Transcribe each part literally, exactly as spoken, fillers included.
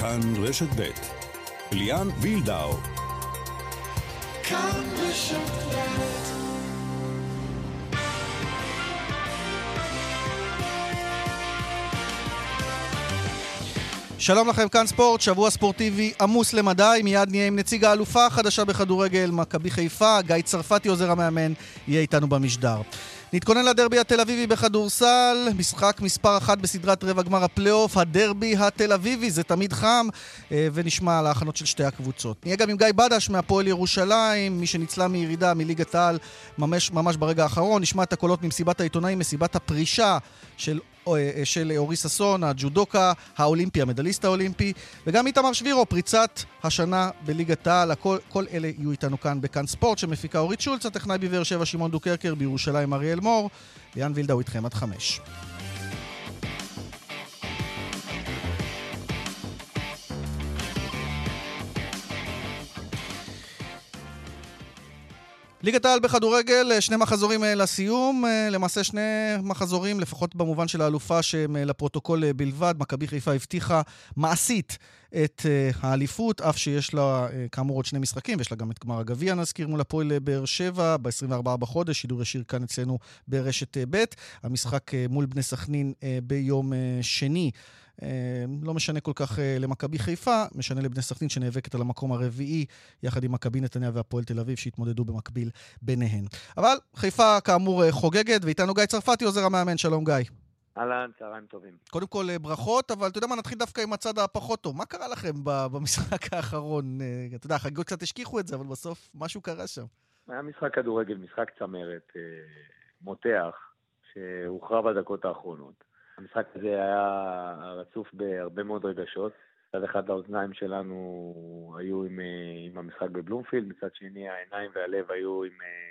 כאן רשת ב' ליאן וילדאו. כאן רשת ב'. שלום לכם, כאן ספורט, שבוע ספורטיבי עמוס למדי. מיד נהיה עם נציג האלופה החדשה בכדורגל, מכבי חיפה, גיא צרפתי עוזר המאמן, יהיה איתנו במשדר. נתכונן לדרבי התל אביבי בכדורסל, משחק מספר אחת בסדרת רבע גמר הפלייאוף, הדרבי התל אביבי, זה תמיד חם, ונשמע על ההכנות של שתי הקבוצות. נהיה גם עם גיא בדש מהפועל ירושלים, מי שניצלה מירידה מליגת העל ממש, ממש ברגע האחרון. נשמע את הקולות ממסיבת העיתונאים, מסיבת הפרישה של של אורי ססון, הג'ודוקה האולימפי, המדליסט האולימפי, וגם איתמר שבירו, פריצת השנה בליגת העל. הכל, כל אלה יהיו איתנו כאן בכאן ספורט, שמפיקה אורית שולץ, הטכנאי בבאר שבע שמעון דוקרקר, בירושלים אריאל מור. ליאן וילדאו איתכם עד חמש. ליגת העל בכדורגל, שני מחזורים לסיום, למעשה שני מחזורים, לפחות במובן של האלופה, שהם לפרוטוקול בלבד. מכבי חיפה הבטיחה מעשית את האליפות, אף שיש לה כאמור עוד שני משחקים, ויש לה גם את גמר הגביע, נזכיר, מול הפועל באר שבע, ב-עשרים וארבעה בחודש, שידור ישיר כאן אצלנו ברשת ב'. המשחק מול בני סכנין ביום שני. לא משנה כל כך למכבי חיפה, משנה לבני סכנין שנאבקת על המקום הרביעי, יחד עם מכבי נתניה והפועל תל אביב שהתמודדו במקביל ביניהן. אבל חיפה כאמור חוגגת, ואיתנו גיא צרפתי עוזר המאמן. שלום גיא. אהלן, צהריים טובים. קודם כל ברכות, אבל אתה יודע מה, נתחיל דווקא עם הצד הפחות טוב. מה קרה לכם במשחק האחרון? אתה יודע, החגיגות קצת השכיחו את זה, אבל בסוף משהו קרה שם. היה משחק כדורגל, משחק צמרת, מותח, שהוכרע בדקות האחרונות. המשחק הזה היה רצוף בהרבה מאוד רגשות. מצד אחד האוזניים שלנו היו עם, עם המשחק בבלומפילד, מצד שני העיניים והלב היו עם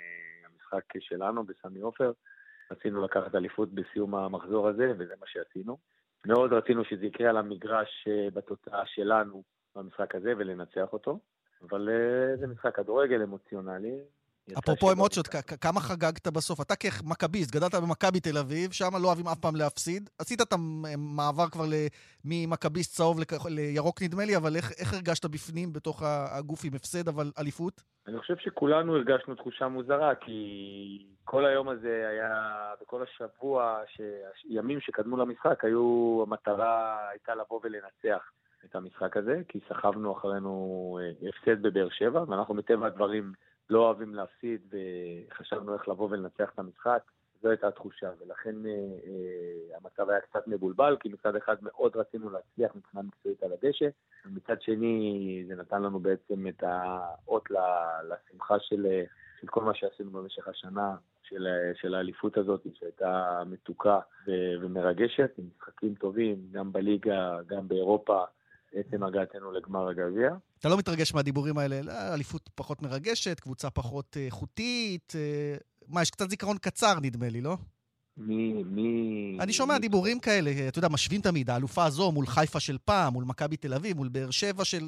המשחק שלנו בסמי עופר. רצינו לקחת אליפות בסיום המחזור הזה, וזה מה שעשינו. מאוד רצינו שזה יקרה על המגרש בתוצאה שלנו במשחק הזה ולנצח אותו. אבל זה משחק כדורגל אמוציונלי. אפרופו אמוציות, כמה חגגת בסוף? אתה כמכביסט, גדלת במכבי תל אביב, שם לא אוהבים אף פעם להפסיד. עשית את המעבר כבר ממכביסט צהוב לירוק נדמה לי, אבל איך, איך הרגשת בפנים בתוך הגוף עם הפסד, אבל אליפות? אני חושב שכולנו הרגשנו תחושה מוזרה, כי כל היום הזה היה, בכל השבוע, ימים שקדמו למשחק, היו, המטרה הייתה לבוא ולנצח את המשחק הזה, כי סחבנו אחרינו הפסד בבאר שבע, ואנחנו מטבע הדברים לא אוהבים להפסיד, וחשבנו איך לבוא ולנצח את המשחק. זו הייתה התחושה, ולכן אה, אה, המצב היה קצת מבולבל, כי מצד אחד מאוד רצינו להצליח מבחינה מקצועית על הדשא, ומצד שני זה נתן לנו בעצם את האות לשמחה של, של כל מה שעשינו במשך השנה, של, של האליפות הזאת, שהייתה מתוקה ו- ומרגשת, עם משחקים טובים, גם בליגה, גם באירופה, בעצם הגעתנו לגמר הגביע. אתה לא מתרגש מהדיבורים האלה, אליפות פחות מרגשת, קבוצה פחות איכותית, מה, יש קצת זיכרון קצר נדמה לי, לא? מי, מי... אני שומע דיבורים כאלה, אתה יודע, משווים תמיד, האלופה הזו מול חיפה של פעם, מול מכבי תל אביב, מול באר שבע של...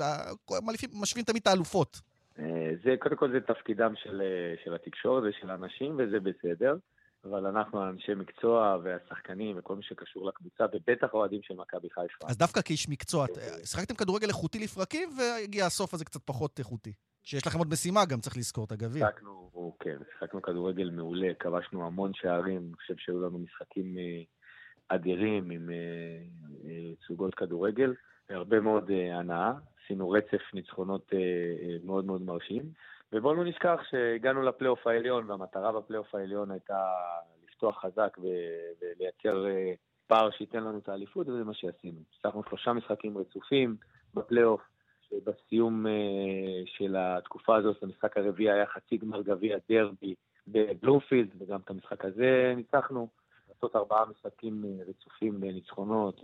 משווים תמיד את האלופות. זה, קודם כל זה תפקידם של, של התקשורת ושל האנשים, וזה בסדר. אבל אנחנו אנשי מקצוע והשחקנים וכל מי שקשור לקבוצה, ובטח אוהדים של מכבי חיפה. אז דווקא כאיש מקצוע, שחקתם כדורגל איכותי לפרקים, והגיע הסוף הזה קצת פחות איכותי. שיש לכם עוד משימה, גם צריך לזכור את הגביע. שחקנו, כן, שחקנו כדורגל מעולה, כבשנו המון שערים, אני חושב שהיו לנו משחקים אדירים עם סוגות כדורגל, והרבה מאוד הנאה, עשינו רצף ניצחונות מאוד מאוד מרשים, ובואו לא נשכח שהגענו לפלייאוף העליון, והמטרה בפלייאוף העליון הייתה לפתוח חזק ולייצר פער שייתן לנו את האליפות, וזה מה שעשינו. הצלחנו שלושה משחקים רצופים בפלייאוף, שבסיום של התקופה הזאת, המשחק הרביעי היה חצי גמר גביע דרבי בבלומפילד, וגם את המשחק הזה ניצחנו. לעשות ארבעה משחקים רצופים בניצחונות,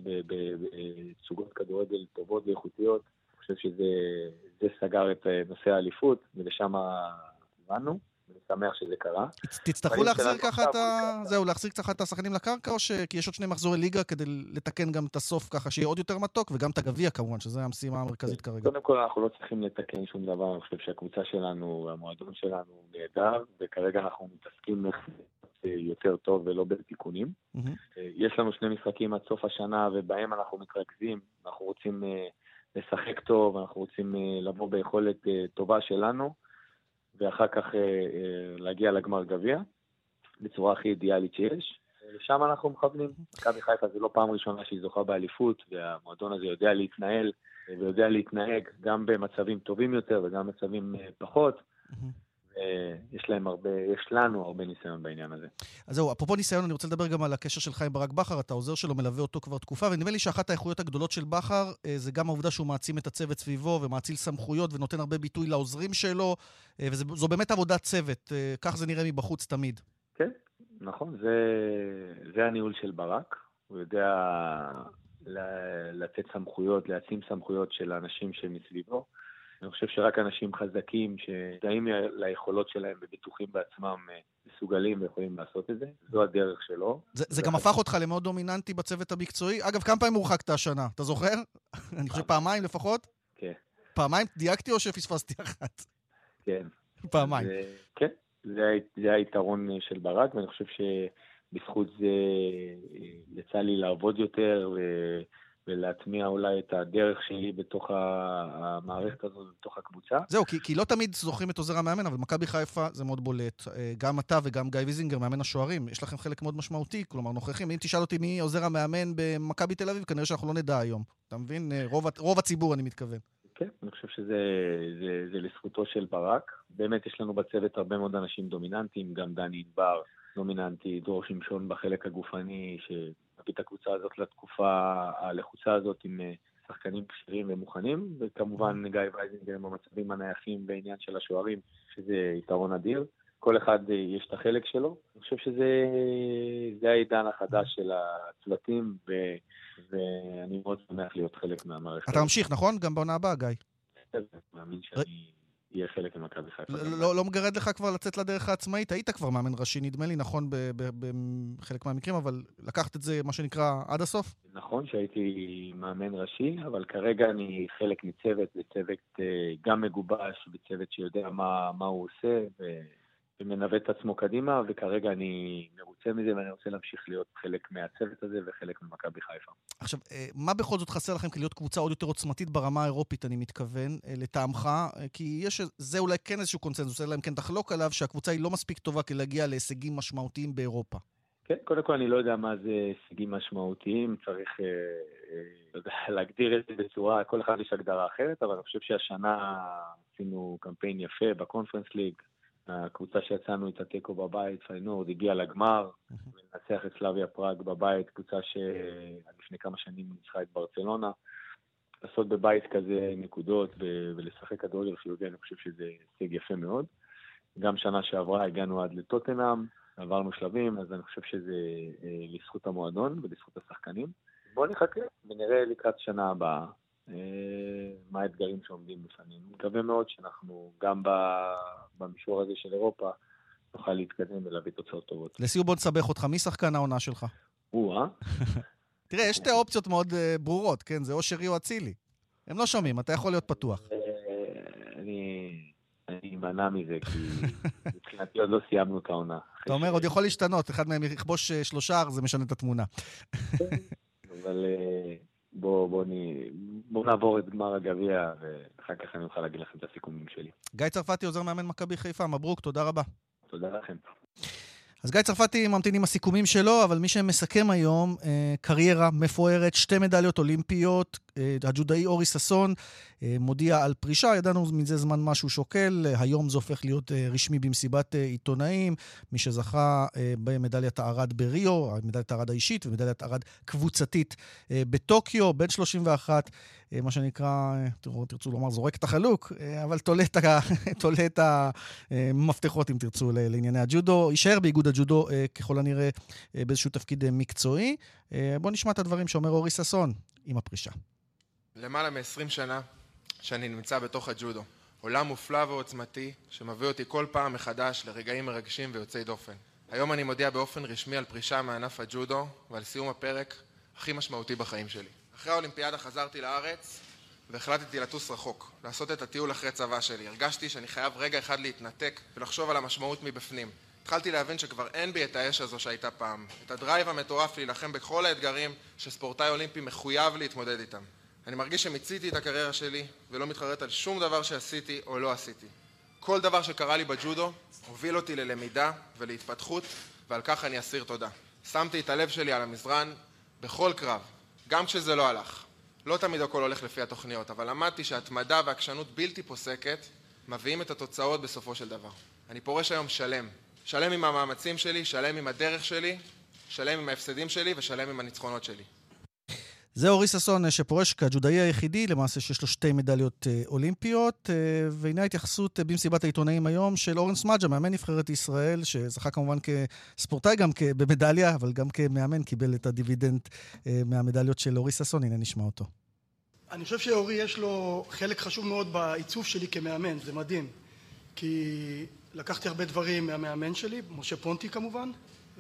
בסוגות כדורגל טובות ואיכותיות. אני חושב שזה סגר את נושא האליפות, ולשם הבנו, ואני שמח שזה קרה. תצטרכו להחזיר ככה את ה... זהו, להחזיר קצת את השחקנים לקרקע, או כי יש עוד שני מחזורי ליגה כדי לתקן גם את הסוף ככה שיהיה עוד יותר מתוק, וגם את הגביע כמובן, שזו המשימה המרכזית כרגע. קודם כל אנחנו לא צריכים לתקן שום דבר, אני חושב שהקבוצה שלנו, המועדון שלנו נהדר, וכרגע אנחנו מתעסקים יותר טוב ולא בתיקונים. יש לנו שני משחקים עד סוף השנה, ובהם אנחנו מתרכזים, אנחנו רוצים לשחק טוב, אנחנו רוצים לבוא ביכולת טובה שלנו, ואחר כך להגיע לגמר גביע, בצורה הכי אידיאלית שיש. ושם אנחנו מכוונים. מכבי חיפה זה לא פעם ראשונה שהיא זוכה באליפות, והמועדון הזה יודע להתנהל, ויודע להתנהג גם במצבים טובים יותר, וגם במצבים פחות. יש להם הרבה, יש לנו הרבה ניסיון בעניין הזה. אז זהו, אפרופו ניסיון, אני רוצה לדבר גם על הקשר שלך עם ברק בכר, אתה עוזר שלו, מלווה אותו כבר תקופה, ונדמה לי שאחת האיכויות הגדולות של בכר, זה גם העובדה שהוא מעצים את הצוות סביבו, ומעציל סמכויות, ונותן הרבה ביטוי לעוזרים שלו, וזו באמת עבודת צוות, כך זה נראה מבחוץ תמיד. כן, נכון, זה, זה הניהול של ברק, הוא יודע לתת סמכויות, להעצים סמכויות של האנשים שמסביבו, אני חושב שרק אנשים חזקים שדעים ליכולות שלהם ובטוחים בעצמם מסוגלים ויכולים לעשות את זה. זו הדרך שלו. זה, זה גם הפך אותך למאוד דומיננטי בצוות המקצועי. אגב, כמה פעמים הורחקת השנה? אתה זוכר? אני חושב פעמיים לפחות? כן. פעמיים דייקתי או שפספסתי אחת? כן. פעמיים. זה, כן, זה, זה היתרון של ברק, ואני חושב שבזכות זה יצא לי לעבוד יותר ו... ולהטמיע אולי את הדרך שלי בתוך המערכת הזאת, בתוך הקבוצה. זהו, כי, כי לא תמיד זוכרים את עוזר המאמן, אבל מכבי חיפה זה מאוד בולט. גם אתה וגם גיא ויזינגר, מאמן השוערים, יש לכם חלק מאוד משמעותי, כלומר נוכחים. אם תשאל אותי מי עוזר המאמן במכבי תל אביב, כנראה שאנחנו לא נדע היום. אתה מבין? רוב, רוב הציבור, אני מתכוון. כן, אני חושב שזה זה, זה לזכותו של ברק. באמת יש לנו בצוות הרבה מאוד אנשים דומיננטיים, גם דני ענבר דומיננטי, דרור שמשון בחלק הגופני, ש... את הקבוצה הזאת לתקופה הלחוצה הזאת עם שחקנים קשירים ומוכנים, וכמובן גיא וייזינגר עם המצבים הנייחים בעניין של השוערים, שזה יתרון אדיר. כל אחד יש את החלק שלו. אני חושב שזה זה העידן החדש של הצוותים, ו, ואני מאוד שמח להיות חלק מהמערכת. אתה ממשיך, נכון? גם בעונה הבאה, גיא. אני מאמין שאני יהיה חלק ממכבי חיפה. לא, לא מגרד לך כבר לצאת לדרך העצמאית? היית כבר מאמן ראשי, נדמה לי, נכון, בחלק מהמקרים, אבל לקחת את זה, מה שנקרא, עד הסוף? נכון שהייתי מאמן ראשי, אבל כרגע אני חלק מצוות, בצוות גם מגובש, בצוות שיודע מה, מה הוא עושה, ו... ומנווט את עצמו קדימה, וכרגע אני מרוצה מזה, ואני רוצה להמשיך להיות חלק מהצוות הזה, וחלק ממכבי חיפה. עכשיו, מה בכל זאת חסר לכם כלהיות קבוצה עוד יותר עוצמתית ברמה האירופית, אני מתכוון, לטעמך, כי יש, זה אולי כן איזשהו קונצנזוס, אלא אם כן תחלוק עליו, שהקבוצה היא לא מספיק טובה כדי להגיע להישגים משמעותיים באירופה. כן, קודם כל אני לא יודע מה זה הישגים משמעותיים, צריך אה, אה, להגדיר את זה בצורה, כל אחד יש הגדרה אחרת, אבל אני חושב שהשנה עשינו קמפיין יפה בקונפרנס ליג, הקבוצה שיצאנו את הטקו בבית, פיינורד, הגיעה לגמר, ונצח את סלאביה פראג בבית, קבוצה שלפני כמה שנים ניצחה את ברצלונה. לעשות בבית כזה נקודות ולשחק כדורגל חיובי, אני חושב שזה הישג יפה מאוד. גם שנה שעברה הגענו עד לטוטנהאם, עברנו שלבים, אז אני חושב שזה לזכות המועדון ולזכות השחקנים. בואו נחכה ונראה לקראת שנה הבאה. מה האתגרים שעומדים בפנינו. מקווה מאוד שאנחנו גם במישור הזה של אירופה נוכל להתקדם ולהביא תוצאות טובות. לסיום בוא נסבך אותך, מי שחקן העונה שלך? הוא, אה? תראה, יש שתי אופציות מאוד ברורות, כן? זה או שרי או אצילי. הם לא שומעים, אתה יכול להיות פתוח. אני אמנע מזה, כי מבחינתי עוד לא סיימנו את העונה. אתה אומר, עוד יכול להשתנות, אחד מהם יכבוש שלושה, זה משנה את התמונה. אבל... בואו בוא, בוא נעבור את גמר הגביע, ואחר כך אני אוכל להגיד לכם את הסיכומים שלי. גיא צרפתי, עוזר מאמן מכבי חיפה, מברוק, תודה רבה. תודה לכם. אז גיא צרפתי ממתין עם הסיכומים שלו, אבל מי שמסכם היום, קריירה מפוארת, שתי מדליות אולימפיות, הג'ודאי אורי ששון מודיע על פרישה, ידענו מזה זמן משהו שוקל, היום זה הופך להיות רשמי במסיבת עיתונאים, מי שזכה במדליית הארד בריו, מדליית הארד האישית ומדליית הארד קבוצתית בטוקיו, בן שלושים ואחת, מה שנקרא, תרצו לומר, זורק את החלוק, אבל תולה את המפתחות, אם תרצו, לענייני הג'ודו, יישאר באיגוד הג'ודו ככל הנראה באיזשהו תפקיד מקצועי. בואו נשמע את הדברים שאומר אורי ששון עם הפרישה. למעלה מ-עשרים שנה שאני נמצא בתוך הג'ודו, עולם מופלא ועוצמתי שמביא אותי כל פעם מחדש לרגעים מרגשים ויוצאי דופן. היום אני מודיע באופן רשמי על פרישה מענף הג'ודו ועל סיום הפרק הכי משמעותי בחיים שלי. אחרי האולימפיאדה חזרתי לארץ והחלטתי לטוס רחוק, לעשות את הטיול אחרי צבא שלי. הרגשתי שאני חייב רגע אחד להתנתק ולחשוב על המשמעות מבפנים. התחלתי להבין שכבר אין בי את האש הזו שהייתה פעם, את הדרייב המטורף להילחם בכל האתגרים שספורטאי אולימפי מחויב להתמודד איתם. אני מרגיש שמיציתי את הקריירה שלי ולא מתחרט על שום דבר שעשיתי או לא עשיתי. כל דבר שקרה לי בג'ודו הוביל אותי ללמידה ולהתפתחות, ועל כך אני אסיר תודה. שמתי את הלב שלי על המזרן בכל קרב, גם כשזה לא הלך. לא תמיד הכל הולך לפי התוכניות, אבל למדתי שהתמדה והעקשנות בלתי פוסקת מביאים את התוצאות בסופו של דבר. אני פורש היום שלם. שלם עם המאמצים שלי, שלם עם הדרך שלי, שלם עם ההפסדים שלי ושלם עם הניצחונות שלי. זה אורי ששון שפורש כג'ודאי היחידי, למעשה שיש לו שתי מדליות אולימפיות, והנה ההתייחסות במסיבת העיתונאים היום של אורן סמדג'ה, מאמן נבחרת ישראל, שזכה כמובן כספורטאי גם במדליה, אבל גם כמאמן קיבל את הדיבידנד מהמדליות של אורי ששון. הנה נשמע אותו. אני חושב שאורי יש לו חלק חשוב מאוד בעיצוב שלי כמאמן, זה מדהים, כי לקחתי הרבה דברים מהמאמן שלי, משה פונטי כמובן,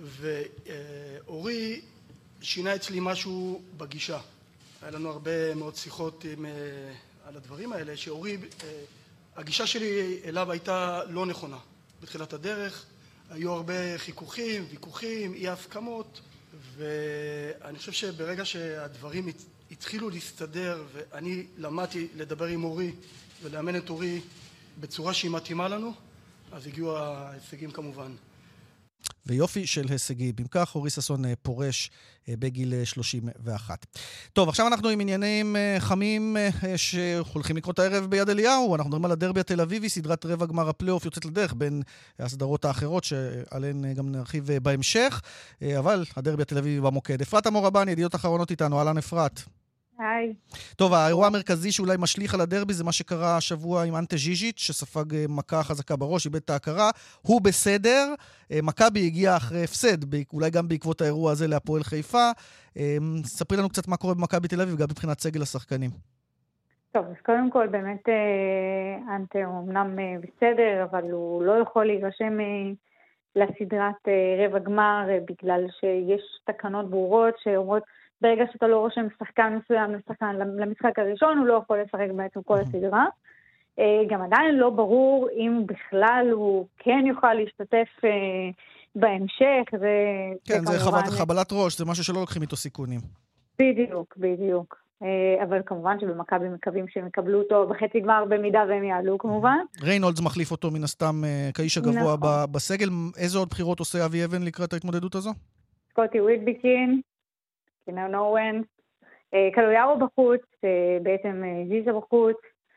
ואורי שינה אצלי משהו בגישה. היה לנו הרבה מאוד שיחות עם, על הדברים האלה, שאורי, הגישה שלי אליו הייתה לא נכונה. בתחילת הדרך היו הרבה חיכוכים, ויכוחים, אי הסכמות, ואני חושב שברגע שהדברים התחילו להסתדר, ואני למדתי לדבר עם אורי ולאמן את אורי בצורה שהיא מתאימה לנו, אז הגיעו ההישגים כמובן. ויופי של הישגים. אם כך, אורי ששון פורש בגיל שלושים ואחת. טוב, עכשיו אנחנו עם עניינים חמים שהולכים לקרות הערב ביד אליהו. אנחנו מדברים על הדרבי התל אביבי, סדרת רבע גמר הפלייאוף יוצאת לדרך בין הסדרות האחרות שעליהן גם נרחיב בהמשך, אבל הדרבי התל אביבי במוקד. אפרת אמור-רבני, ידיעות אחרונות איתנו. אהלן אפרת. היי. טוב, האירוע המרכזי שאולי משליך על הדרבי זה מה שקרה השבוע עם אנטה ז'יז'יץ' שספג מכה חזקה בראש, איבד את ההכרה. הוא בסדר, מכבי הגיע אחרי הפסד, אולי גם בעקבות האירוע הזה להפועל חיפה. ספרי לנו קצת מה קורה במכבי תל אביב, גם מבחינת סגל השחקנים. טוב, אז קודם כל באמת אנטה הוא אמנם בסדר, אבל הוא לא יכול להירשם לסדרת רבע גמר, בגלל שיש תקנות ברורות שאומרות ברגע שאתה לא רושם שחקן מסוים לשחקן למשחק הראשון, הוא לא יכול לשחק בעצם כל הסדרה. גם עדיין לא ברור אם בכלל הוא כן יוכל להשתתף בהמשך. כן, זה חבלת ראש, זה משהו שלא לוקחים איתו סיכונים. בדיוק, בדיוק. אבל כמובן שבמכבי מקווים שהם יקבלו אותו בחצי גמר במידה והם יעלו כמובן. ריינולדס מחליף אותו מן הסתם כאיש הגבוה בסגל. איזה עוד בחירות עושה אבי אבן לקראת ההתמודדות הזו? סקוטי וויטביקין. קינר נואן, קלויארו בחוץ, בעצם זיזה בחוץ.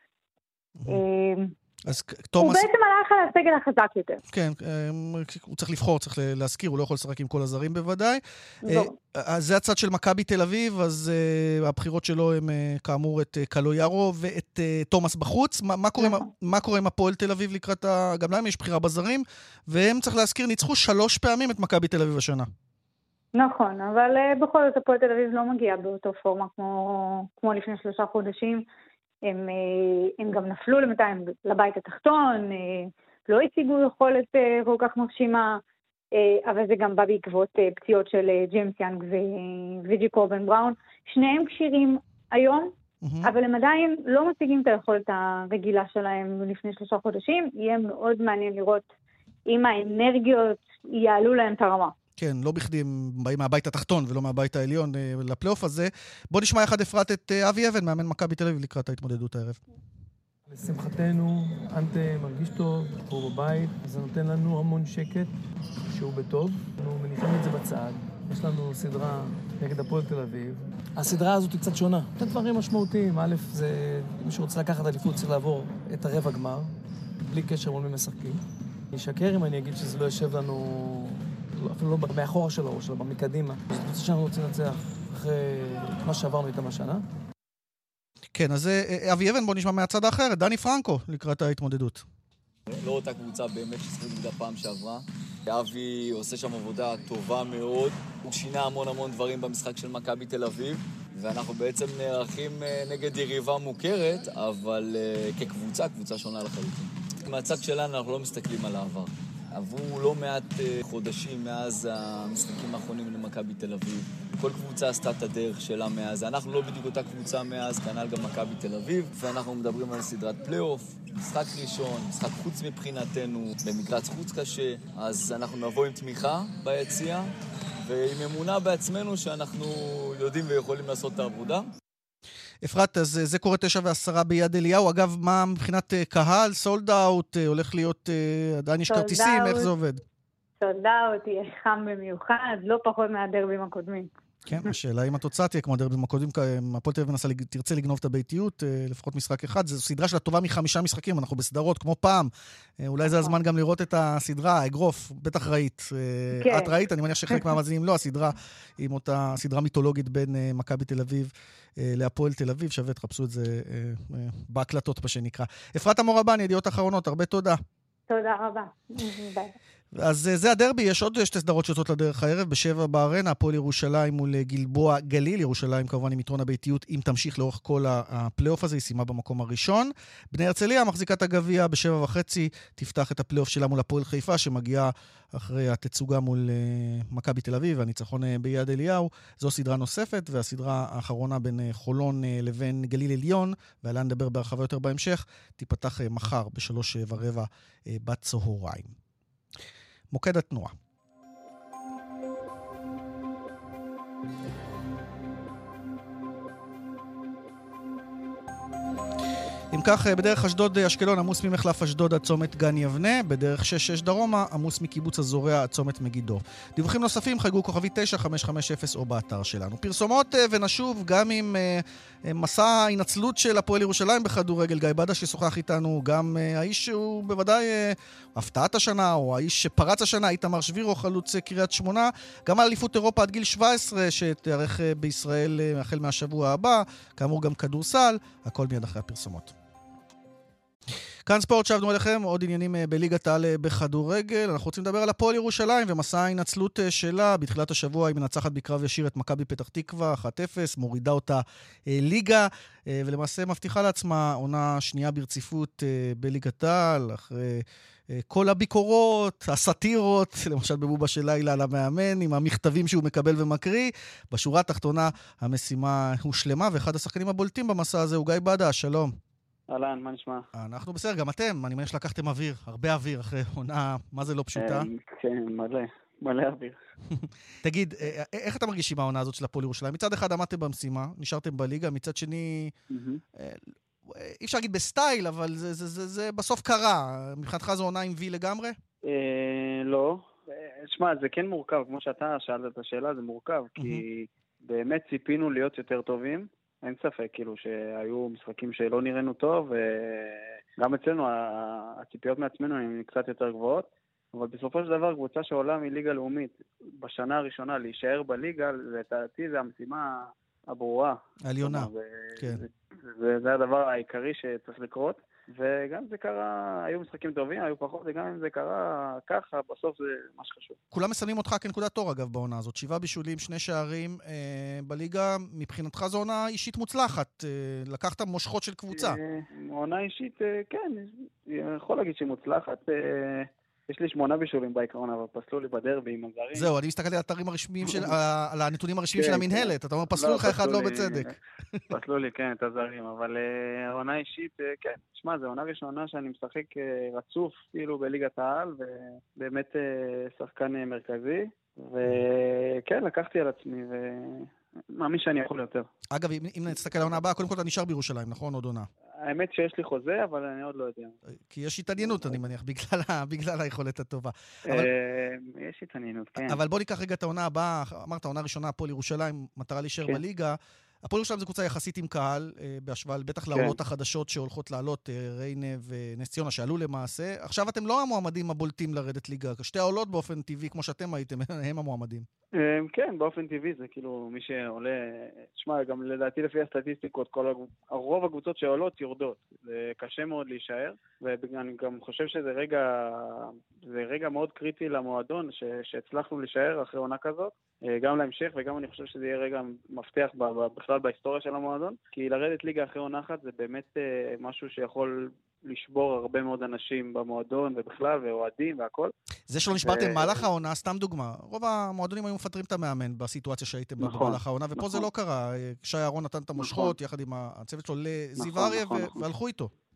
הוא בעצם הלך על הסגל החזק יותר. כן, הוא צריך לבחור, צריך להזכיר, הוא לא יכול לשחק עם כל הזרים בוודאי. אז זה הצד של מכבי תל אביב, אז הבחירות שלו הם כאמור את קלויארו ואת תומאס בחוץ. מה קורה עם הפועל תל אביב לקראת, גם להם יש בחירה בזרים, והם צריך להזכיר, ניצחו שלוש פעמים את מכבי תל אביב השנה. נכון, אבל uh, בכל זאת הפועל תל אביב לא מגיע באותו פורמה כמו, כמו לפני שלושה חודשים. הם, uh, הם גם נפלו למתיים לבית התחתון, uh, לא הציגו יכולת uh, כל כך מרשימה, uh, אבל זה גם בא בעקבות uh, פציעות של uh, ג'יימס יאנג וויג'י קורבן בראון. שניהם קשירים היום, mm-hmm. אבל הם עדיין לא מציגים את היכולת הרגילה שלהם לפני שלושה חודשים. יהיה מאוד מעניין לראות אם האנרגיות יעלו להם את הרמה. כן, לא בכדי הם באים מהבית התחתון ולא מהבית העליון לפלייאוף הזה. בוא נשמע אחד אפרת את אבי אבן, מאמן מכבי תל אביב לקראת ההתמודדות הערב. לשמחתנו, אנטה מרגיש טוב, הוא בבית, זה נותן לנו המון שקט שהוא בטוב. אנחנו מניחים את זה בצד. יש לנו סדרה נגד הפועל תל אביב. הסדרה הזאת היא קצת שונה. את דברים משמעותיים. א', זה מי שרוצה לקחת אליפות צריך לעבור את הרבע גמר, בלי קשר מול מי משחקים. אני אשקר אם אני אגיד שזה לא יושב לנו אפילו לא מאחורה שלו, או שלו, מקדימה. זאת אומרת שאנחנו רוצים לנצח אחרי מה שעברנו איתם השנה. כן, אז אבי אבן, בוא נשמע מהצד האחר, דני פרנקו לקראת ההתמודדות. לא אותה קבוצה באמת שצריכים נגדה פעם שעברה. אבי עושה שם עבודה טובה מאוד. הוא שינה המון המון דברים במשחק של מכבי תל אביב, ואנחנו בעצם נערכים נגד יריבה מוכרת, אבל כקבוצה, קבוצה שונה לחלוטין. מהצד שלנו אנחנו לא מסתכלים על העבר. עברו לא מעט חודשים מאז המשחקים האחרונים למכבי תל אביב. כל קבוצה עשתה את הדרך שלה מאז. אנחנו לא בדיוק אותה קבוצה מאז, כנ"ל גם מכבי תל אביב. ואנחנו מדברים על סדרת פלייאוף, משחק ראשון, משחק חוץ מבחינתנו, במקלץ חוץ קשה. אז אנחנו נבוא עם תמיכה ביציאה, ועם אמונה בעצמנו שאנחנו יודעים ויכולים לעשות את העבודה. אפרת, אז זה קורה תשע ועשרה ביד אליהו. אגב, מה מבחינת קהל, סולד אאוט, הולך להיות, עדיין יש כרטיסים, איך זה עובד? סולד אאוט, יהיה חם במיוחד, לא פחות מהדרבים הקודמים. כן, השאלה אם התוצאה תהיה כמו הדרבים הקודמים, הפועל תל אביב מנסה, תרצה לגנוב את הביתיות, לפחות משחק אחד, זו סדרה של הטובה מחמישה משחקים, אנחנו בסדרות כמו פעם, אולי זה הזמן גם לראות את הסדרה, האגרוף, בטח ראית. את ראית, אני מניח שחלק מהמאזינים לא, הסדרה עם אותה סדרה מיתולוגית בין מכבי תל אביב להפועל תל אביב, שווה, תחפשו את זה בהקלטות, מה שנקרא. אפרת אמורבן, ידיעות אחרונות, הרבה תודה. תודה רבה. ביי. אז זה הדרבי, יש עוד שתי סדרות שיוצאות לדרך הערב, בשבע בארנה, הפועל ירושלים מול גלבוע גליל, ירושלים כמובן עם יתרון הביתיות, אם תמשיך לאורך כל הפלייאוף הזה, היא סיימה במקום הראשון. בני הרצליה, מחזיקת הגביע בשבע וחצי, תפתח את הפלייאוף שלה מול הפועל חיפה, שמגיעה אחרי התצוגה מול מכבי תל אביב, והניצחון ביד אליהו. זו סדרה נוספת, והסדרה האחרונה בין חולון לבין גליל עליון, ועליה נדבר בהרחבה יותר בהמשך, תיפתח מחר בשלוש ורבע בצהריים. מוקד התנועה. אם כך, בדרך אשדוד אשקלון עמוס ממחלף אשדוד עד צומת גן יבנה, בדרך שש שש דרומה עמוס מקיבוץ הזורע עד צומת מגידו. דיווחים נוספים חייגו כוכבי תשע חמש חמש אפס או באתר שלנו. פרסומות ונשוב גם עם מסע ההנצלות של הפועל ירושלים בכדורגל. גיא בדה ששוחח איתנו, גם האיש שהוא בוודאי הפתעת השנה, או האיש שפרץ השנה, איתמר שבירו, חלוץ קריית שמונה, גם על אליפות אירופה עד גיל שבע עשרה שתארך בישראל החל מהשבוע הבא, כאמור גם כדורסל, הכל מיד אחרי הפרסומות. כאן ספורט, שבנו אליכם, עוד עניינים בליגת העל בכדורגל. אנחנו רוצים לדבר על הפועל ירושלים ומסע ההנצלות שלה. בתחילת השבוע היא מנצחת בקרב ישיר את מכבי פתח תקווה אחת אפס, מורידה אותה ליגה, ולמעשה מבטיחה לעצמה עונה שנייה ברציפות בליגת העל, אחרי כל הביקורות, הסטירות, למשל בבובה של לילה על המאמן, עם המכתבים שהוא מקבל ומקריא. בשורה התחתונה המשימה הושלמה, ואחד השחקנים הבולטים במסע הזה הוא גיא בדה. שלום. אהלן, מה נשמע? אנחנו בסדר, גם אתם, אני מניח שלקחתם אוויר, הרבה אוויר אחרי עונה, מה זה לא פשוטה? כן, מלא, מלא אוויר. תגיד, איך אתה מרגיש עם העונה הזאת של הפועל ירושלים? מצד אחד עמדתם במשימה, נשארתם בליגה, מצד שני, אי אפשר להגיד בסטייל, אבל זה בסוף קרה. מבחינתך זו עונה עם וי לגמרי? לא. שמע, זה כן מורכב, כמו שאתה שאלת את השאלה, זה מורכב, כי באמת ציפינו להיות יותר טובים. אין ספק, כאילו, שהיו משחקים שלא נראינו טוב, וגם אצלנו, הציפיות מעצמנו הן קצת יותר גבוהות, אבל בסופו של דבר, קבוצה שעולה מליגה לאומית, בשנה הראשונה, להישאר בליגה, לדעתי, זה המשימה הברורה. עליונה, כן. זה, זה הדבר העיקרי שצריך לקרות, וגם זה קרה, היו משחקים טובים, היו פחות, וגם אם זה קרה ככה, בסוף זה מה שחשוב. כולם מסיימים אותך כנקודת תור, אגב, בעונה הזאת. שבעה בישולים, שני שערים אה, בליגה, מבחינתך זו עונה אישית מוצלחת. אה, לקחת מושכות של קבוצה. אה, עונה אישית, אה, כן, יכול להגיד שהיא מוצלחת. אה, יש לי שמונה בישולים בעיקרון, אבל פסלו לי בדרבי עם הזרים. זהו, אני מסתכל על האתרים הרשמיים של, על הנתונים הרשמיים של המנהלת. אתה אומר, פסלו לך אחד לא בצדק. פסלו לי, כן, את הזרים, אבל עונה אישית, כן. שמע, זו עונה ראשונה שאני משחק רצוף, כאילו, בליגת העל, ובאמת שחקן מרכזי, וכן, לקחתי על עצמי, ומאמין שאני יכול יותר. אגב, אם נסתכל על העונה הבאה, קודם כל אתה נשאר בירושלים, נכון? עוד עונה. האמת שיש לי חוזה, אבל אני עוד לא יודע. כי יש התעניינות, אני מניח, בגלל היכולת הטובה. יש התעניינות, כן. אבל בוא ניקח רגע את העונה הבאה. אמרת, העונה ראשונה, הפועל ירושלים, מטרה להישאר בליגה. הפועל ירושלים זו קבוצה יחסית עם קהל, בהשוואה בטח לעונות החדשות שהולכות לעלות, ריינה ונס ציונה שעלו למעשה. עכשיו אתם לא המועמדים הבולטים לרדת ליגה. שתי העולות באופן טבעי, כמו שאתם הייתם, הם המועמדים. כן, באופן טבעי זה כאילו מי שעולה, תשמע, גם לדעתי לפי הסטטיסטיקות, הרוב הקבוצות שעולות יורדות. זה קשה מאוד להישאר, ואני גם חושב שזה רגע, זה רגע מאוד קריטי למועדון, שהצלחנו להישאר אחרי עונה כזאת, גם להמשך, וגם אני חושב שזה יהיה רגע מפתח בכלל בהיסטוריה של המועדון, כי לרדת ליגה אחרי עונה אחת זה באמת משהו שיכול לשבור הרבה מאוד אנשים במועדון ובכלל, ואוהדים והכל. זה שלא נשברתם במהלך העונה, סתם דוגמה. רוב המועדונים היו מפטרים את המאמן בסיטואציה שהייתם במהלך העונה, ופה זה לא קרה. שי אהרון נתן את המושכות יחד עם הצוות שלו לזיו אריה, והלכו איתו.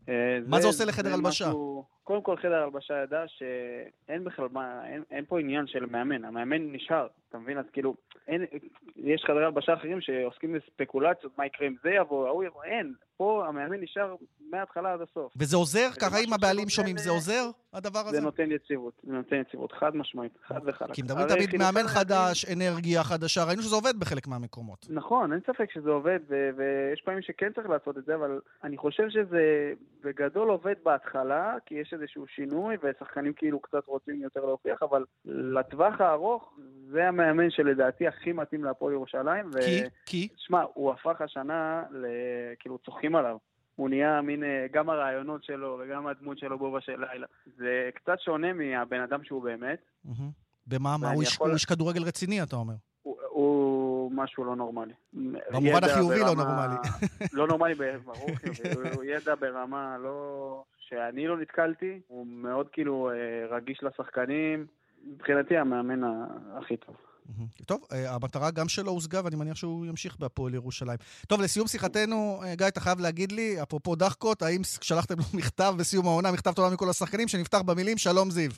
מה זה עושה לחדר הלבשה? קודם כל חדר הלבשה ידע שאין בכלל, אין, אין פה עניין של מאמן, המאמן נשאר, אתה מבין? אז כאילו, אין, יש חדרי הלבשה אחרים שעוסקים בספקולציות, מה יקרה אם זה יבוא, ההוא יבוא, אין, פה המאמן נשאר מההתחלה עד הסוף. וזה עוזר? ככה אם הבעלים שומעים, זה עוזר, הדבר הזה? זה נותן יציבות, זה נותן יציבות, חד משמעית, חד וחלק. כי מדברים תמיד מאמן חדש, אנרגיה חדשה, ראינו שזה עובד בחלק מהמקומות. נכון, אין ספק שזה עובד, ויש פעמים שכן צריך לעשות את זה, אבל אני חושב שזה בגדול עובד בהתחלה, כי יש איזשהו שינוי, ושחקנים כאילו קצת רוצים יותר להוכיח, אבל לטווח הארוך, זה המאמן שלדעתי הכי מתאים להפועל ירושלים, כי? כי? שמע, הוא הפך השנה, כאילו צוחקים עליו. הוא נהיה מין, גם הרעיונות שלו וגם הדמות שלו בובה של לילה. זה קצת שונה מהבן אדם שהוא באמת. במה? הוא איש כדורגל רציני, אתה אומר? הוא משהו לא נורמלי. במובן החיובי לא נורמלי. לא נורמלי, ברור חיובי. הוא ידע ברמה לא... שאני לא נתקלתי. הוא מאוד כאילו רגיש לשחקנים. מבחינתי המאמן הכי טוב. טוב, המטרה גם שלו הושגה, ואני מניח שהוא ימשיך בהפועל ירושלים. טוב, לסיום שיחתנו, גיא, אתה חייב להגיד לי, אפרופו דחקות, האם שלחתם לו מכתב בסיום העונה, מכתב תודה מכל השחקנים, שנפתח במילים, שלום זיו.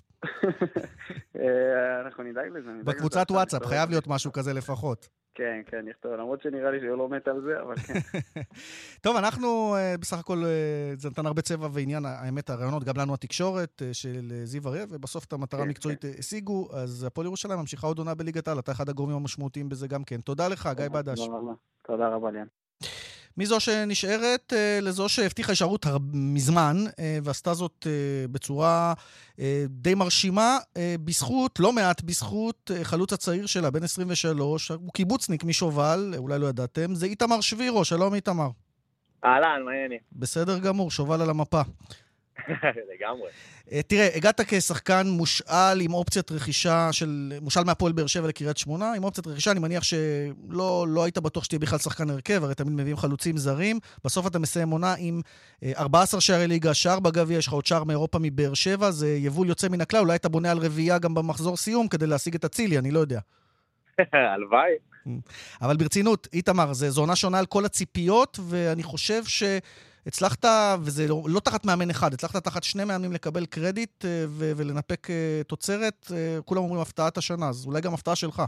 אנחנו נדאג לזה. בקבוצת וואטסאפ, חייב להיות משהו כזה לפחות. כן, כן, נכתוב, למרות שנראה לי שהוא לא מת על זה, אבל כן. טוב, אנחנו בסך הכל, זה נתן הרבה צבע ועניין, האמת, הרעיונות, גם לנו התקשורת של זיו אריה, ובסוף את המטרה המקצועית השיגו, אז הפועל ירושלים ממשיכה עוד עונה בליגת העל, אתה אחד הגורמים המשמעותיים בזה גם כן. תודה לך, גיא בדש. תודה רבה, ליאן. מזו שנשארת לזו שהבטיחה הישארות מזמן, ועשתה זאת בצורה די מרשימה, בזכות, לא מעט בזכות, חלוץ הצעיר שלה, בן עשרים ושלוש, הוא קיבוצניק משובל, אולי לא ידעתם, זה איתמר שבירו, שלום איתמר. אהלן, מה העניינים? בסדר גמור, שובל על המפה. לגמרי. תראה, הגעת כשחקן מושאל עם אופציית רכישה של, מושאל מהפועל באר שבע לקריית שמונה, עם אופציית רכישה, אני מניח שלא לא היית בטוח שתהיה בכלל שחקן הרכב, הרי תמיד מביאים חלוצים זרים, בסוף אתה מסיים עונה עם ארבעה עשר שערי ליגה, שער בגביע, יש לך עוד שער מאירופה מבאר שבע, זה יבול יוצא מן הכלל, אולי אתה בונה על רביעייה גם במחזור סיום כדי להשיג את הצילי, אני לא יודע. הלוואי. אבל ברצינות, איתמר, זו עונה שונה על כל הציפיות, ואני חושב ש הצלחת, וזה לא, לא תחת מאמן אחד, הצלחת תחת שני מאמנים לקבל קרדיט ו- ולנפק תוצרת. כולם אומרים הפתעת השנה, אז אולי גם הפתעה שלך.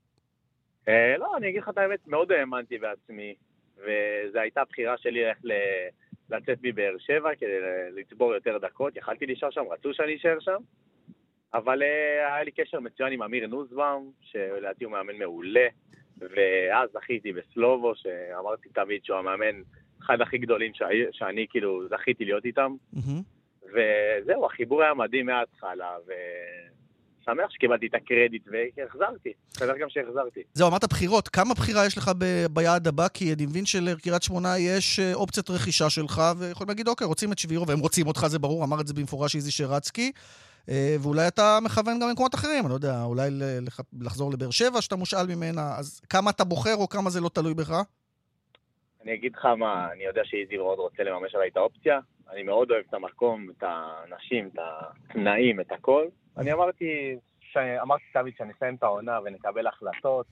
אה, לא, אני אגיד לך את האמת, מאוד האמנתי בעצמי, וזו הייתה בחירה שלי ל- לצאת מבאר שבע כדי לצבור יותר דקות. יכלתי להישאר שם, רצו שאני אשאר שם, אבל אה, היה לי קשר מצוין עם אמיר נוסבאום, שלדעתי הוא מאמן מעולה, ואז זכיתי בסלובו, שאמרתי תמיד שהוא המאמן אחד הכי גדולים שאני, שאני כאילו זכיתי להיות איתם. Mm-hmm. וזהו, החיבור היה מדהים מההתחלה, ושמח שקיבלתי את הקרדיט והחזרתי. חזר גם שהחזרתי. זהו, אמרת בחירות, כמה בחירה יש לך ב- ביעד הבא? כי אני מבין שלקריית שמונה יש אופציית רכישה שלך, ויכולים להגיד, אוקיי, רוצים את שבירו, והם רוצים אותך, זה ברור, אמר את זה במפורש איזי שרצקי, ואולי אתה מכוון גם למקומות אחרים, אני לא יודע, אולי לחזור לבאר שבע שאתה מושאל ממנה, אז כמה אתה בוחר או כמה זה לא תלוי בך? אני אגיד לך מה, אני יודע שאיזי מאוד רוצה לממש עליי את האופציה, אני מאוד אוהב את המקום, את האנשים, את התנאים, את הכל. אני אמרתי, אמרתי תמיד שאני אסיים את העונה ונקבל החלטות,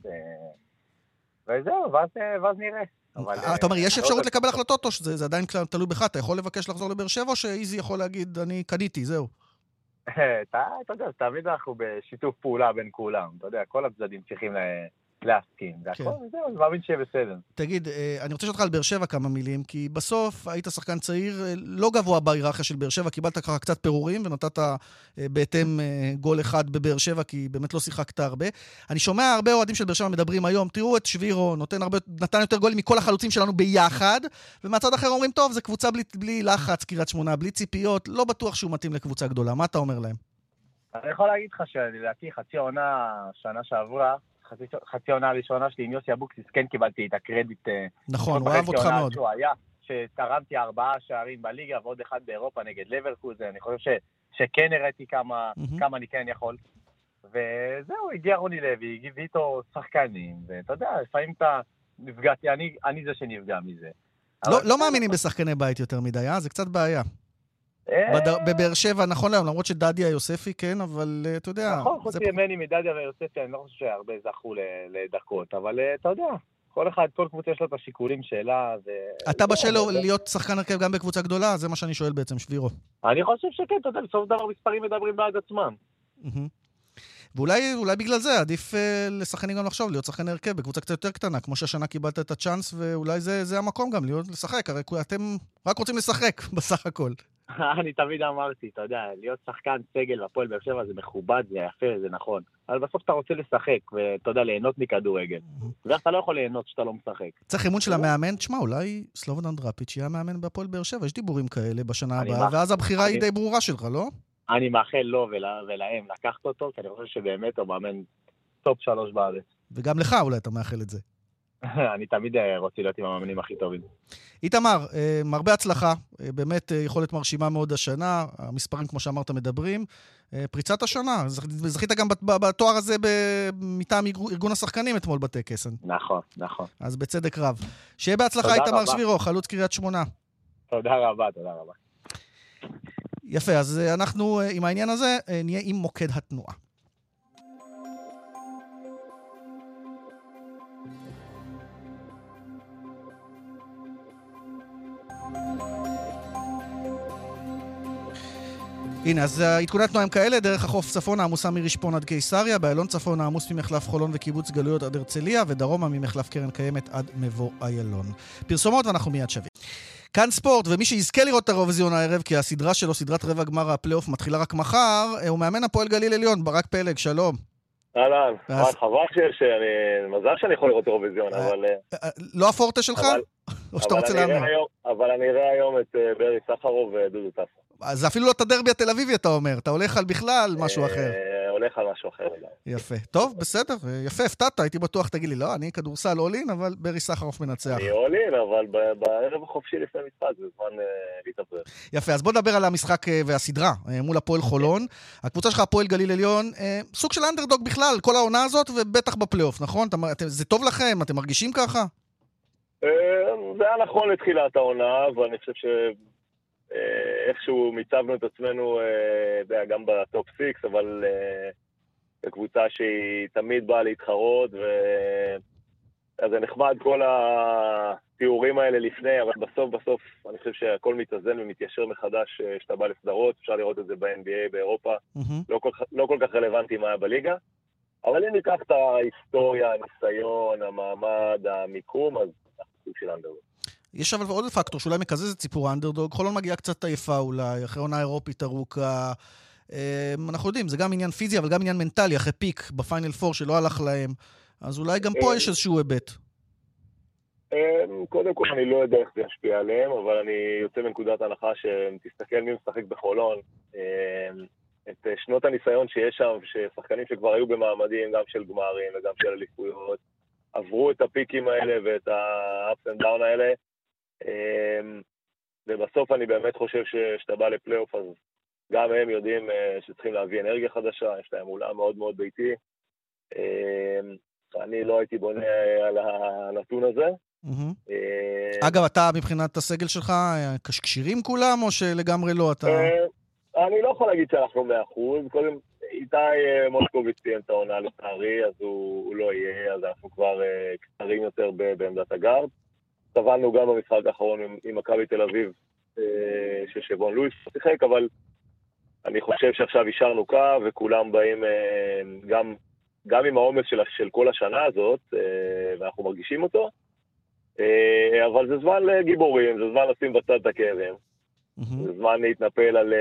וזהו, ואז, ואז נראה. אבל, אתה אומר, יש אפשרות לקבל החלטות או שזה עדיין תלוי בך? אתה יכול לבקש לחזור לבאר שבע או שאיזי יכול להגיד, אני קניתי, זהו? אתה יודע, תמיד אנחנו בשיתוף פעולה בין כולם, אתה יודע, כל הצדדים צריכים ל... להסכים, והכל, זהו, אני מאמין שיהיה בסדר. תגיד, אני רוצה לשאול אותך על באר שבע כמה מילים, כי בסוף היית שחקן צעיר לא גבוה בהיררכיה של באר שבע, קיבלת ככה קצת פירורים, ונתת בהתאם גול אחד בבאר שבע, כי באמת לא שיחקת הרבה. אני שומע הרבה אוהדים של באר שבע מדברים היום, תראו את שבירו, נותן, הרבה, נתן יותר גולים מכל החלוצים שלנו ביחד, ומהצד אחר אומרים, טוב, זה קבוצה בלי, בלי לחץ, קריית שמונה, בלי ציפיות, לא בטוח שהוא מתאים לקבוצה גדולה. מה אתה אומר להם? אני יכול להגיד לך שלדעתי חצי עונה, שנה שעברה, חצי, חצי עונה הראשונה שלי עם יוסי אבוקסיס, כן קיבלתי את הקרדיט. נכון, הוא אהב אותך מאוד. שהוא היה, שתרמתי ארבעה שערים בליגה ועוד אחד באירופה נגד לברקוזן, אני חושב ש, שכן הראיתי כמה, mm-hmm. כמה אני כן יכול. וזהו, הגיע רוני לוי, הגיע איתו שחקנים, ואתה יודע, לפעמים אתה נפגעתי, אני, אני זה שנפגע מזה. לא, לא מאמינים בשחקני בית יותר מדי, אה? זה קצת בעיה. בבאר שבע, נכון להם, למרות שדדיה יוספי כן, אבל אתה יודע... נכון, חוץ ממני מדדיה ויוספי, אני לא חושב שהרבה זכו לדקות, אבל אתה יודע, כל אחד, כל קבוצה יש לו את השיקולים שלה. אתה בשל להיות שחקן הרכב גם בקבוצה גדולה? זה מה שאני שואל בעצם, שבירו. אני חושב שכן, אתה יודע, בסוף דבר מספרים מדברים בעד עצמם. ואולי אולי בגלל זה עדיף אה, לשחקנים גם לחשוב, להיות שחקן הרכב בקבוצה קצת יותר קטנה, כמו שהשנה קיבלת את הצ'אנס, ואולי זה, זה המקום גם, להיות לשחק, הרי אתם רק רוצים לשחק בסך הכל. אני תמיד אמרתי, אתה יודע, להיות שחקן סגל והפועל באר שבע זה מכובד, זה יפה, זה נכון. אבל בסוף אתה רוצה לשחק, ואתה יודע, ליהנות מכדורגל. ואתה לא יכול ליהנות שאתה לא משחק. צריך אימון של המאמן, תשמע, אולי סלובודן דראפיץ' יהיה המאמן בהפועל באר שבע, יש דיבורים כאלה בשנה הבאה, ואז הבחירה היא די ברורה שלך, לא? אני מאחל לו ולהם לקחת אותו, כי אני חושב שבאמת הוא מאמן טופ שלוש בארץ. וגם לך אולי אתה מאחל את זה. אני תמיד רוצה להיות עם המאמנים הכי טובים. איתמר, הרבה הצלחה, באמת יכולת מרשימה מאוד השנה, המספרים כמו שאמרת מדברים, פריצת השנה, זכית גם בתואר הזה מטעם ארגון השחקנים אתמול בטקס. נכון, נכון. אז בצדק רב. שיהיה בהצלחה איתמר שבירו, חלוץ קריית שמונה. תודה רבה, תודה רבה. יפה, אז אנחנו עם העניין הזה נהיה עם מוקד התנועה. הנה, אז עדכוני התנועה הם כאלה, דרך החוף צפון העמוסה מרשפון עד קיסריה, באיילון צפון העמוס ממחלף חולון וקיבוץ גלויות עד הרצליה, ודרומה ממחלף קרן קיימת עד מבוא איילון. פרסומות ואנחנו מיד שווים. כאן ספורט, ומי שיזכה לראות את האירוויזיון הערב, כי הסדרה שלו, סדרת רבע גמר הפלייאוף, מתחילה רק מחר, הוא מאמן הפועל גליל עליון, ברק פלג, שלום. אהלן, חבל שיש, מזל שאני יכול לראות אירוויזיון, אבל... לא הפורטה שלך? או שאתה רוצה להאמר? אבל אני אראה היום את ברי סחרוב ודודו טסה. זה אפילו לא את הדרבי התל אביבי, אתה אומר. אתה הולך על בכלל משהו אחר. הולך על משהו אחר. יפה. טוב, בסדר. יפה, הפתעת. הייתי בטוח, תגיד לי, לא, אני כדורסל אולין, אבל ברי סחרוף מנצח. אני אולין, אבל בערב החופשי לפני משחק, זה זמן להתאפר. יפה, אז בוא נדבר על המשחק והסדרה מול הפועל חולון. הקבוצה שלך, הפועל גליל עליון, סוג של אנדרדוג בכלל, כל העונה הזאת, ובטח בפלייאוף, נכון? זה טוב לכם? אתם מרגישים ככה? זה היה נכון לתחילת העונה, ואני חושב ש... איכשהו מיצבנו את עצמנו גם בטופ סיקס, אבל בקבוצה שהיא תמיד באה להתחרות, אז זה נחמד כל התיאורים האלה לפני, אבל בסוף בסוף אני חושב שהכל מתאזן ומתיישר מחדש שאתה בא לסדרות, אפשר לראות את זה ב-אן בי איי באירופה, לא כל, לא כל כך רלוונטי מה היה בליגה, אבל אם ניקח את ההיסטוריה, הניסיון, המעמד, המיקום, אז אנחנו סוג של אנדרדוג. יש אבל עוד פקטור שאולי מקזז את סיפור האנדרדוג, חולון מגיעה קצת עייפה אולי, אחרי עונה אירופית ארוכה, אנחנו יודעים, זה גם עניין פיזי, אבל גם עניין מנטלי, אחרי פיק בפיינל פור שלא הלך להם, אז אולי גם פה יש איזשהו היבט. קודם כל אני לא יודע איך זה ישפיע עליהם, אבל אני יוצא מנקודת הנחה שתסתכל מי משחק בחולון, את שנות הניסיון שיש שם, ששחקנים שכבר היו במעמדים, גם של גמרים וגם של אליפויות, עברו את הפיקים האלה ואת ה-ups and down האלה, ובסוף אני באמת חושב שאתה בא לפלייאוף, אז גם הם יודעים שצריכים להביא אנרגיה חדשה, יש להם אולם מאוד מאוד ביתי. אני לא הייתי בונה על הנתון הזה. אגב, אתה מבחינת הסגל שלך קשירים כולם, או שלגמרי לא? אני לא יכול להגיד שאנחנו מאה אחוז. קודם, איתי מוסקוביץ תיאם את העונה לצערי, אז הוא לא יהיה, אז אנחנו כבר קצרים יותר בעמדת הגארד. סבלנו גם במשחק האחרון עם מכבי תל אביב, ששבון לואיס שיחק, אבל אני חושב שעכשיו אישרנו קו, וכולם באים גם, גם עם העומס של, של כל השנה הזאת, ואנחנו מרגישים אותו, אבל זה זמן לגיבורים, זה זמן לשים בצד את הכאבים, זה זמן להתנפל על,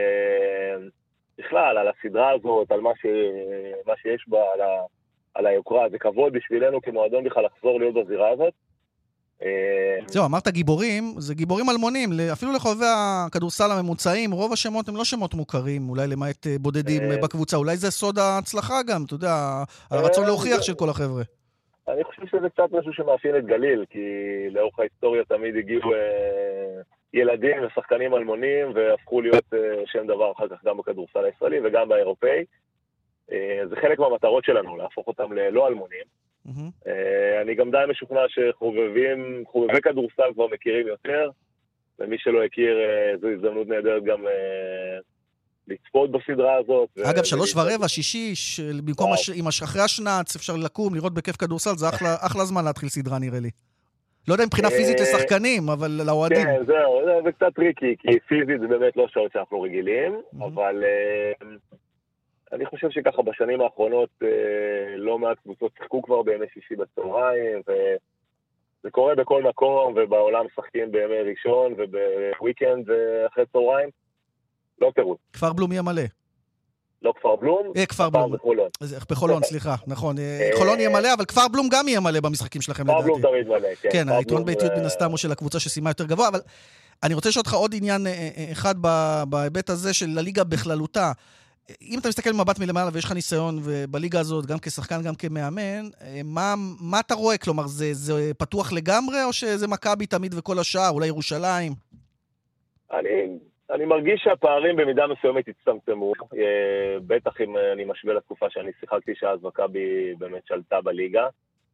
בכלל, על הסדרה הזאת, על מה, ש, מה שיש בה, על, ה, על היוקרה, זה כבוד בשבילנו כמועדון בכלל לחזור להיות בזירה הזאת. זהו, אמרת גיבורים, זה גיבורים אלמונים, אפילו לחובבי הכדורסל הממוצעים, רוב השמות הם לא שמות מוכרים, אולי למעט בודדים בקבוצה, אולי זה סוד ההצלחה גם, אתה יודע, הרצון להוכיח של כל החבר'ה. אני חושב שזה קצת משהו שמאפיין את גליל, כי לאורך ההיסטוריה תמיד הגיעו ילדים ושחקנים אלמונים, והפכו להיות שם דבר אחר כך גם בכדורסל הישראלי וגם באירופאי. זה חלק מהמטרות שלנו, להפוך אותם ללא אלמונים. Mm-hmm. אני גם די משוכנע שחובבים, חובבי כדורסל כבר מכירים יותר, ומי שלא הכיר, זו הזדמנות נהדרת גם לצפות בסדרה הזאת. אגב, שלוש ורבע, שישי, במקום אחרי השנץ, אפשר לקום, לראות בכיף כדורסל, זה אחלה זמן להתחיל סדרה, נראה לי. לא יודע אם מבחינה פיזית לשחקנים, אבל לאוהדים. כן, זהו, זה קצת טריקי, כי פיזית זה באמת לא שעות שאנחנו רגילים, אבל אני חושב שככה בשנים האחרונות לא מעט קבוצות שיחקו כבר בימי שישי בצהריים, וזה קורה בכל מקום, ובעולם משחקים בימי ראשון, ובוויקנד אחרי צהריים. לא תירוץ. כפר בלום יהיה מלא. לא כפר בלום, אה, כפר בלום. בחולון. בחולון, סליחה, נכון. חולון יהיה מלא, אבל כפר בלום גם יהיה מלא במשחקים שלכם, לדעתי. כפר בלום תמיד מלא, כן. כן, היתרון ביתיות מן הסתם הוא של הקבוצה שסיימה יותר גבוה, אבל אני רוצה לשאול אותך עוד עניין אחד בהיבט הזה של הליגה בכללותה. אם אתה מסתכל במבט מלמעלה ויש לך ניסיון בליגה הזאת, גם כשחקן, גם כמאמן, מה, מה אתה רואה? כלומר, זה, זה פתוח לגמרי, או שזה מכבי תמיד וכל השאר, אולי ירושלים? אני... אני מרגיש שהפערים במידה מסוימת הצטמצמו, בטח אם אני משווה לתקופה שאני שיחקתי שאז מכבי באמת שלטה בליגה.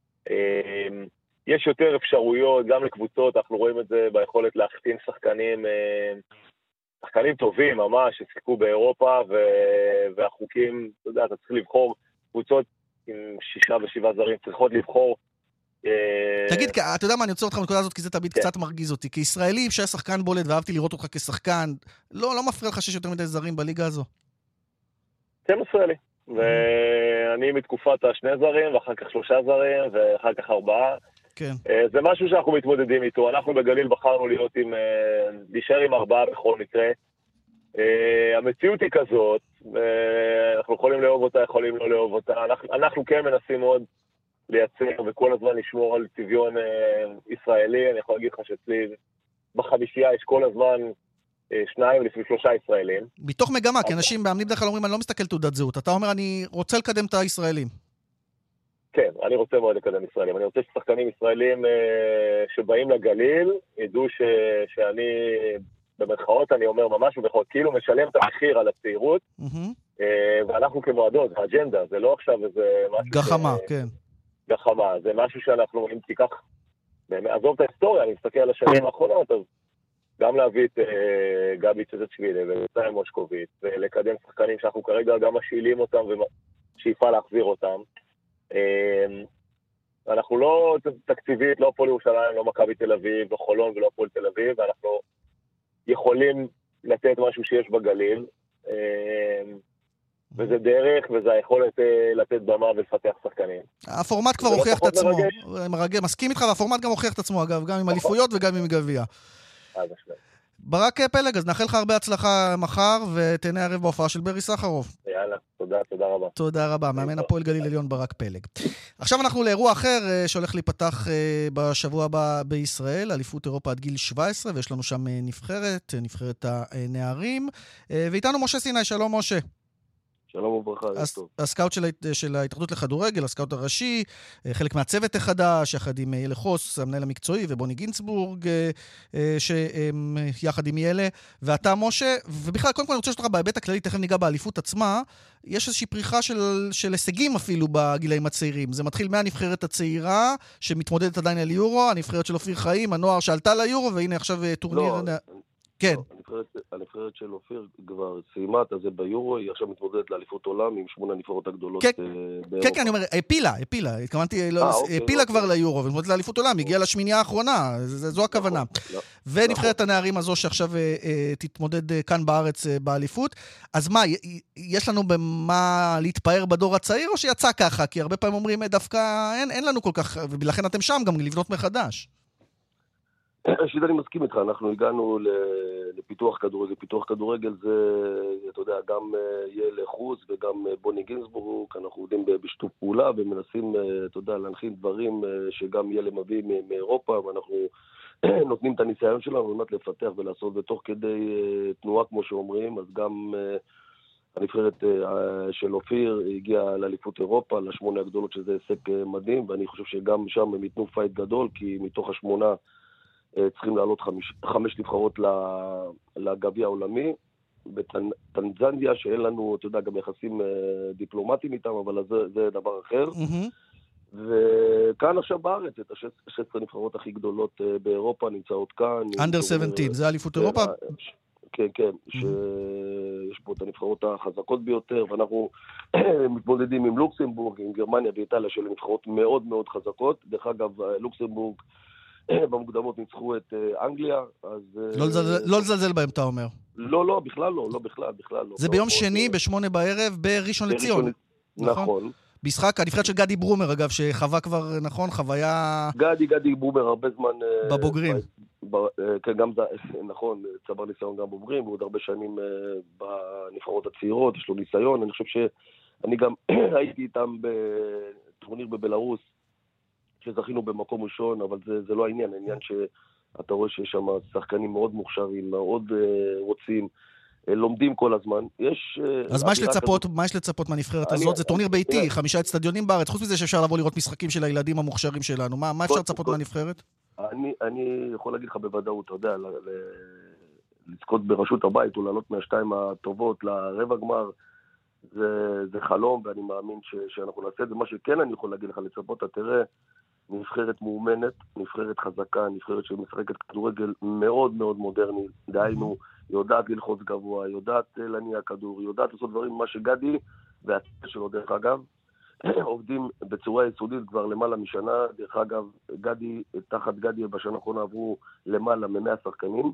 יש יותר אפשרויות, גם לקבוצות, אנחנו רואים את זה ביכולת להחתים שחקנים, שחקנים טובים ממש, ששיחקו באירופה, והחוקים, אתה יודע, אתה צריך לבחור, קבוצות עם שישה ושבעה זרים צריכות לבחור, תגיד, אתה יודע מה, אני רוצה אותך בנקודה הזאת, כי זה תמיד קצת מרגיז אותי. כישראלי, שהיה שחקן בולט, ואהבתי לראות אותך כשחקן, לא, לא מפריע לך שיש יותר מדי זרים בליגה הזו? כן מפריע לי. ואני מתקופת השני זרים, ואחר כך שלושה זרים, ואחר כך ארבעה. כן. זה משהו שאנחנו מתמודדים איתו. אנחנו בגליל בחרנו להיות עם, להישאר עם ארבעה בכל מקרה. המציאות היא כזאת, אנחנו יכולים לאהוב אותה, יכולים לא לאהוב אותה. אנחנו כן מנסים מאוד לייצר וכל הזמן לשמור על צביון אה, ישראלי. אני יכול להגיד לך שאצלי בחמישייה יש כל הזמן אה, שניים לפי שלושה ישראלים. מתוך מגמה, כי אנשים באמנים בדרך כלל אומרים, אני לא מסתכל תעודת זהות. אתה אומר, אני רוצה לקדם את הישראלים. כן, אני רוצה מאוד לקדם ישראלים. אני רוצה ששחקנים ישראלים אה, שבאים לגליל, ידעו ש, שאני, במרכאות אני אומר ממש, ובכל, כאילו משלם את המחיר על הצעירות, mm-hmm. אה, ואנחנו כמועדות, האג'נדה, זה לא עכשיו איזה משהו... גחמה, ש... כן. גחמה, זה משהו שאנחנו, אם תיקח, עזוב את ההיסטוריה, אני מסתכל על השנים האחרונות, אז גם להביא את uh, גבי צ'זצ'ווילי ונצאי מושקוביץ, ולקדם שחקנים שאנחנו כרגע גם משאילים אותם ושאיפה להחזיר אותם. Uh, אנחנו לא תקציבית, לא פועל ירושלים, לא מכבי תל אביב, לא חולון ולא פועל תל אביב, ואנחנו יכולים לתת משהו שיש בגליל, uh, וזה דרך, וזה היכולת לתת במה ולפתח שחקנים. הפורמט כבר הוכיח את עצמו. מרגש, מסכים איתך, והפורמט גם הוכיח את עצמו, אגב, גם עם אליפויות וגם עם גביע. ברק פלג, אז נאחל לך הרבה הצלחה מחר, ותהנה ערב בהופעה של ברי סחרוף. יאללה, תודה, תודה רבה. תודה רבה, מאמן הפועל גליל עליון ברק פלג. עכשיו אנחנו לאירוע אחר שהולך להיפתח בשבוע הבא בישראל, אליפות אירופה עד גיל שבע עשרה, ויש לנו שם נבחרת, נבחרת הנערים, ואיתנו משה סיני, שלום משה. שלום וברכה, זה טוב. הסקאוט של, של ההתאחדות לכדורגל, הסקאוט הראשי, חלק מהצוות החדש, יחד עם ילה חוס, המנהל המקצועי, ובוני גינצבורג, שיחד עם ילה, ואתה משה, ובכלל, קודם כל אני רוצה שתוך בהיבט הכללי, תכף ניגע באליפות עצמה, יש איזושהי פריחה של, של הישגים אפילו בגילאים הצעירים. זה מתחיל מהנבחרת הצעירה, שמתמודדת עדיין על יורו, הנבחרת של אופיר חיים, הנוער שעלתה ליורו, והנה עכשיו טורניר... לא. כן. הנבחרת של אופיר כבר סיימה את זה ביורו, היא עכשיו מתמודדת לאליפות עולם עם שמונה הנבחרות הגדולות באירופה. כן, כן, אני אומר, הפילה, הפילה, התכוונתי, הפילה כבר ליורו, ומתמודדת לאליפות עולם, הגיעה לשמינייה האחרונה, זו הכוונה. ונבחרת הנערים הזו שעכשיו תתמודד כאן בארץ באליפות. אז מה, יש לנו במה להתפאר בדור הצעיר, או שיצא ככה? כי הרבה פעמים אומרים, דווקא אין לנו כל כך, ולכן אתם שם גם לבנות מחדש. ראשית, אני מסכים איתך, אנחנו הגענו לפיתוח כדורגל. פיתוח כדורגל זה, אתה יודע, גם ילה חוס וגם בוני גינצבורג, אנחנו עובדים בשיתוף פעולה ומנסים, אתה יודע, להנחין דברים שגם ילה מביא מאירופה, ואנחנו נותנים את הניסיון שלנו על מנת לפתח ולעשות בתוך כדי תנועה, כמו שאומרים. אז גם הנבחרת של אופיר הגיעה לאליפות אירופה, לשמונה הגדולות, שזה הישג מדהים, ואני חושב שגם שם הם ייתנו פייט גדול, כי מתוך השמונה צריכים לעלות חמש, חמש נבחרות לגביע העולמי. בטנזניה, שאין לנו, אתה יודע, גם יחסים דיפלומטיים איתם, אבל זה, זה דבר אחר. Mm-hmm. וכאן עכשיו בארץ, את ה-שש עשרה נבחרות הכי גדולות באירופה נמצאות כאן. אנדר שבע עשרה, זה אליפות אירופה? כן, כן, שיש פה את הנבחרות החזקות ביותר, ואנחנו מתמודדים עם לוקסמבורג, עם גרמניה ואיטליה, של נבחרות מאוד מאוד חזקות. דרך אגב, לוקסמבורג במוקדמות ניצחו את אנגליה, אז... לא לזלזל בהם, אתה אומר. לא, לא, בכלל לא, לא בכלל, בכלל לא. זה ביום שני, בשמונה בערב, בראשון לציון. נכון. משחק, הנבחרת של גדי ברומר, אגב, שחווה כבר, נכון, חוויה... גדי, גדי ברומר, הרבה זמן... בבוגרים. כן, גם זה, נכון, צבר ניסיון גם בוגרים, ועוד הרבה שנים בנבחרות הצעירות, יש לו ניסיון. אני חושב שאני גם הייתי איתם בטורניר בבלרוס, שזכינו במקום ראשון, אבל זה, זה לא העניין, העניין שאתה רואה שיש שם שחקנים מאוד מוכשרים, מאוד רוצים, לומדים כל הזמן. יש... אז מה יש לצפות, מה יש לצפות מהנבחרת הזאת? זה טורניר ביתי, חמישה אצטדיונים בארץ, חוץ מזה שאפשר לבוא לראות משחקים של הילדים המוכשרים שלנו. מה, מה אפשר לצפות מהנבחרת? אני, אני יכול להגיד לך בוודאות, אתה יודע, לזכות בראשות הבית, או לעלות מהשתיים הטובות לרבע גמר, זה, זה חלום, ואני מאמין ש, שאנחנו נעשה את זה. מה שכן אני יכול להגיד לך לצפות, אתה תראה, נבחרת מאומנת, נבחרת חזקה, נבחרת שמשחקת כדורגל מאוד מאוד מודרני, דהיינו, יודעת ללחוץ גבוה, יודעת להניע כדור, יודעת לעשות דברים, מה שגדי, והצוות שלו דרך אגב, עובדים בצורה יסודית כבר למעלה משנה. דרך אגב, גדי, תחת גדי בשנה האחרונה עברו למעלה ממאה שחקנים,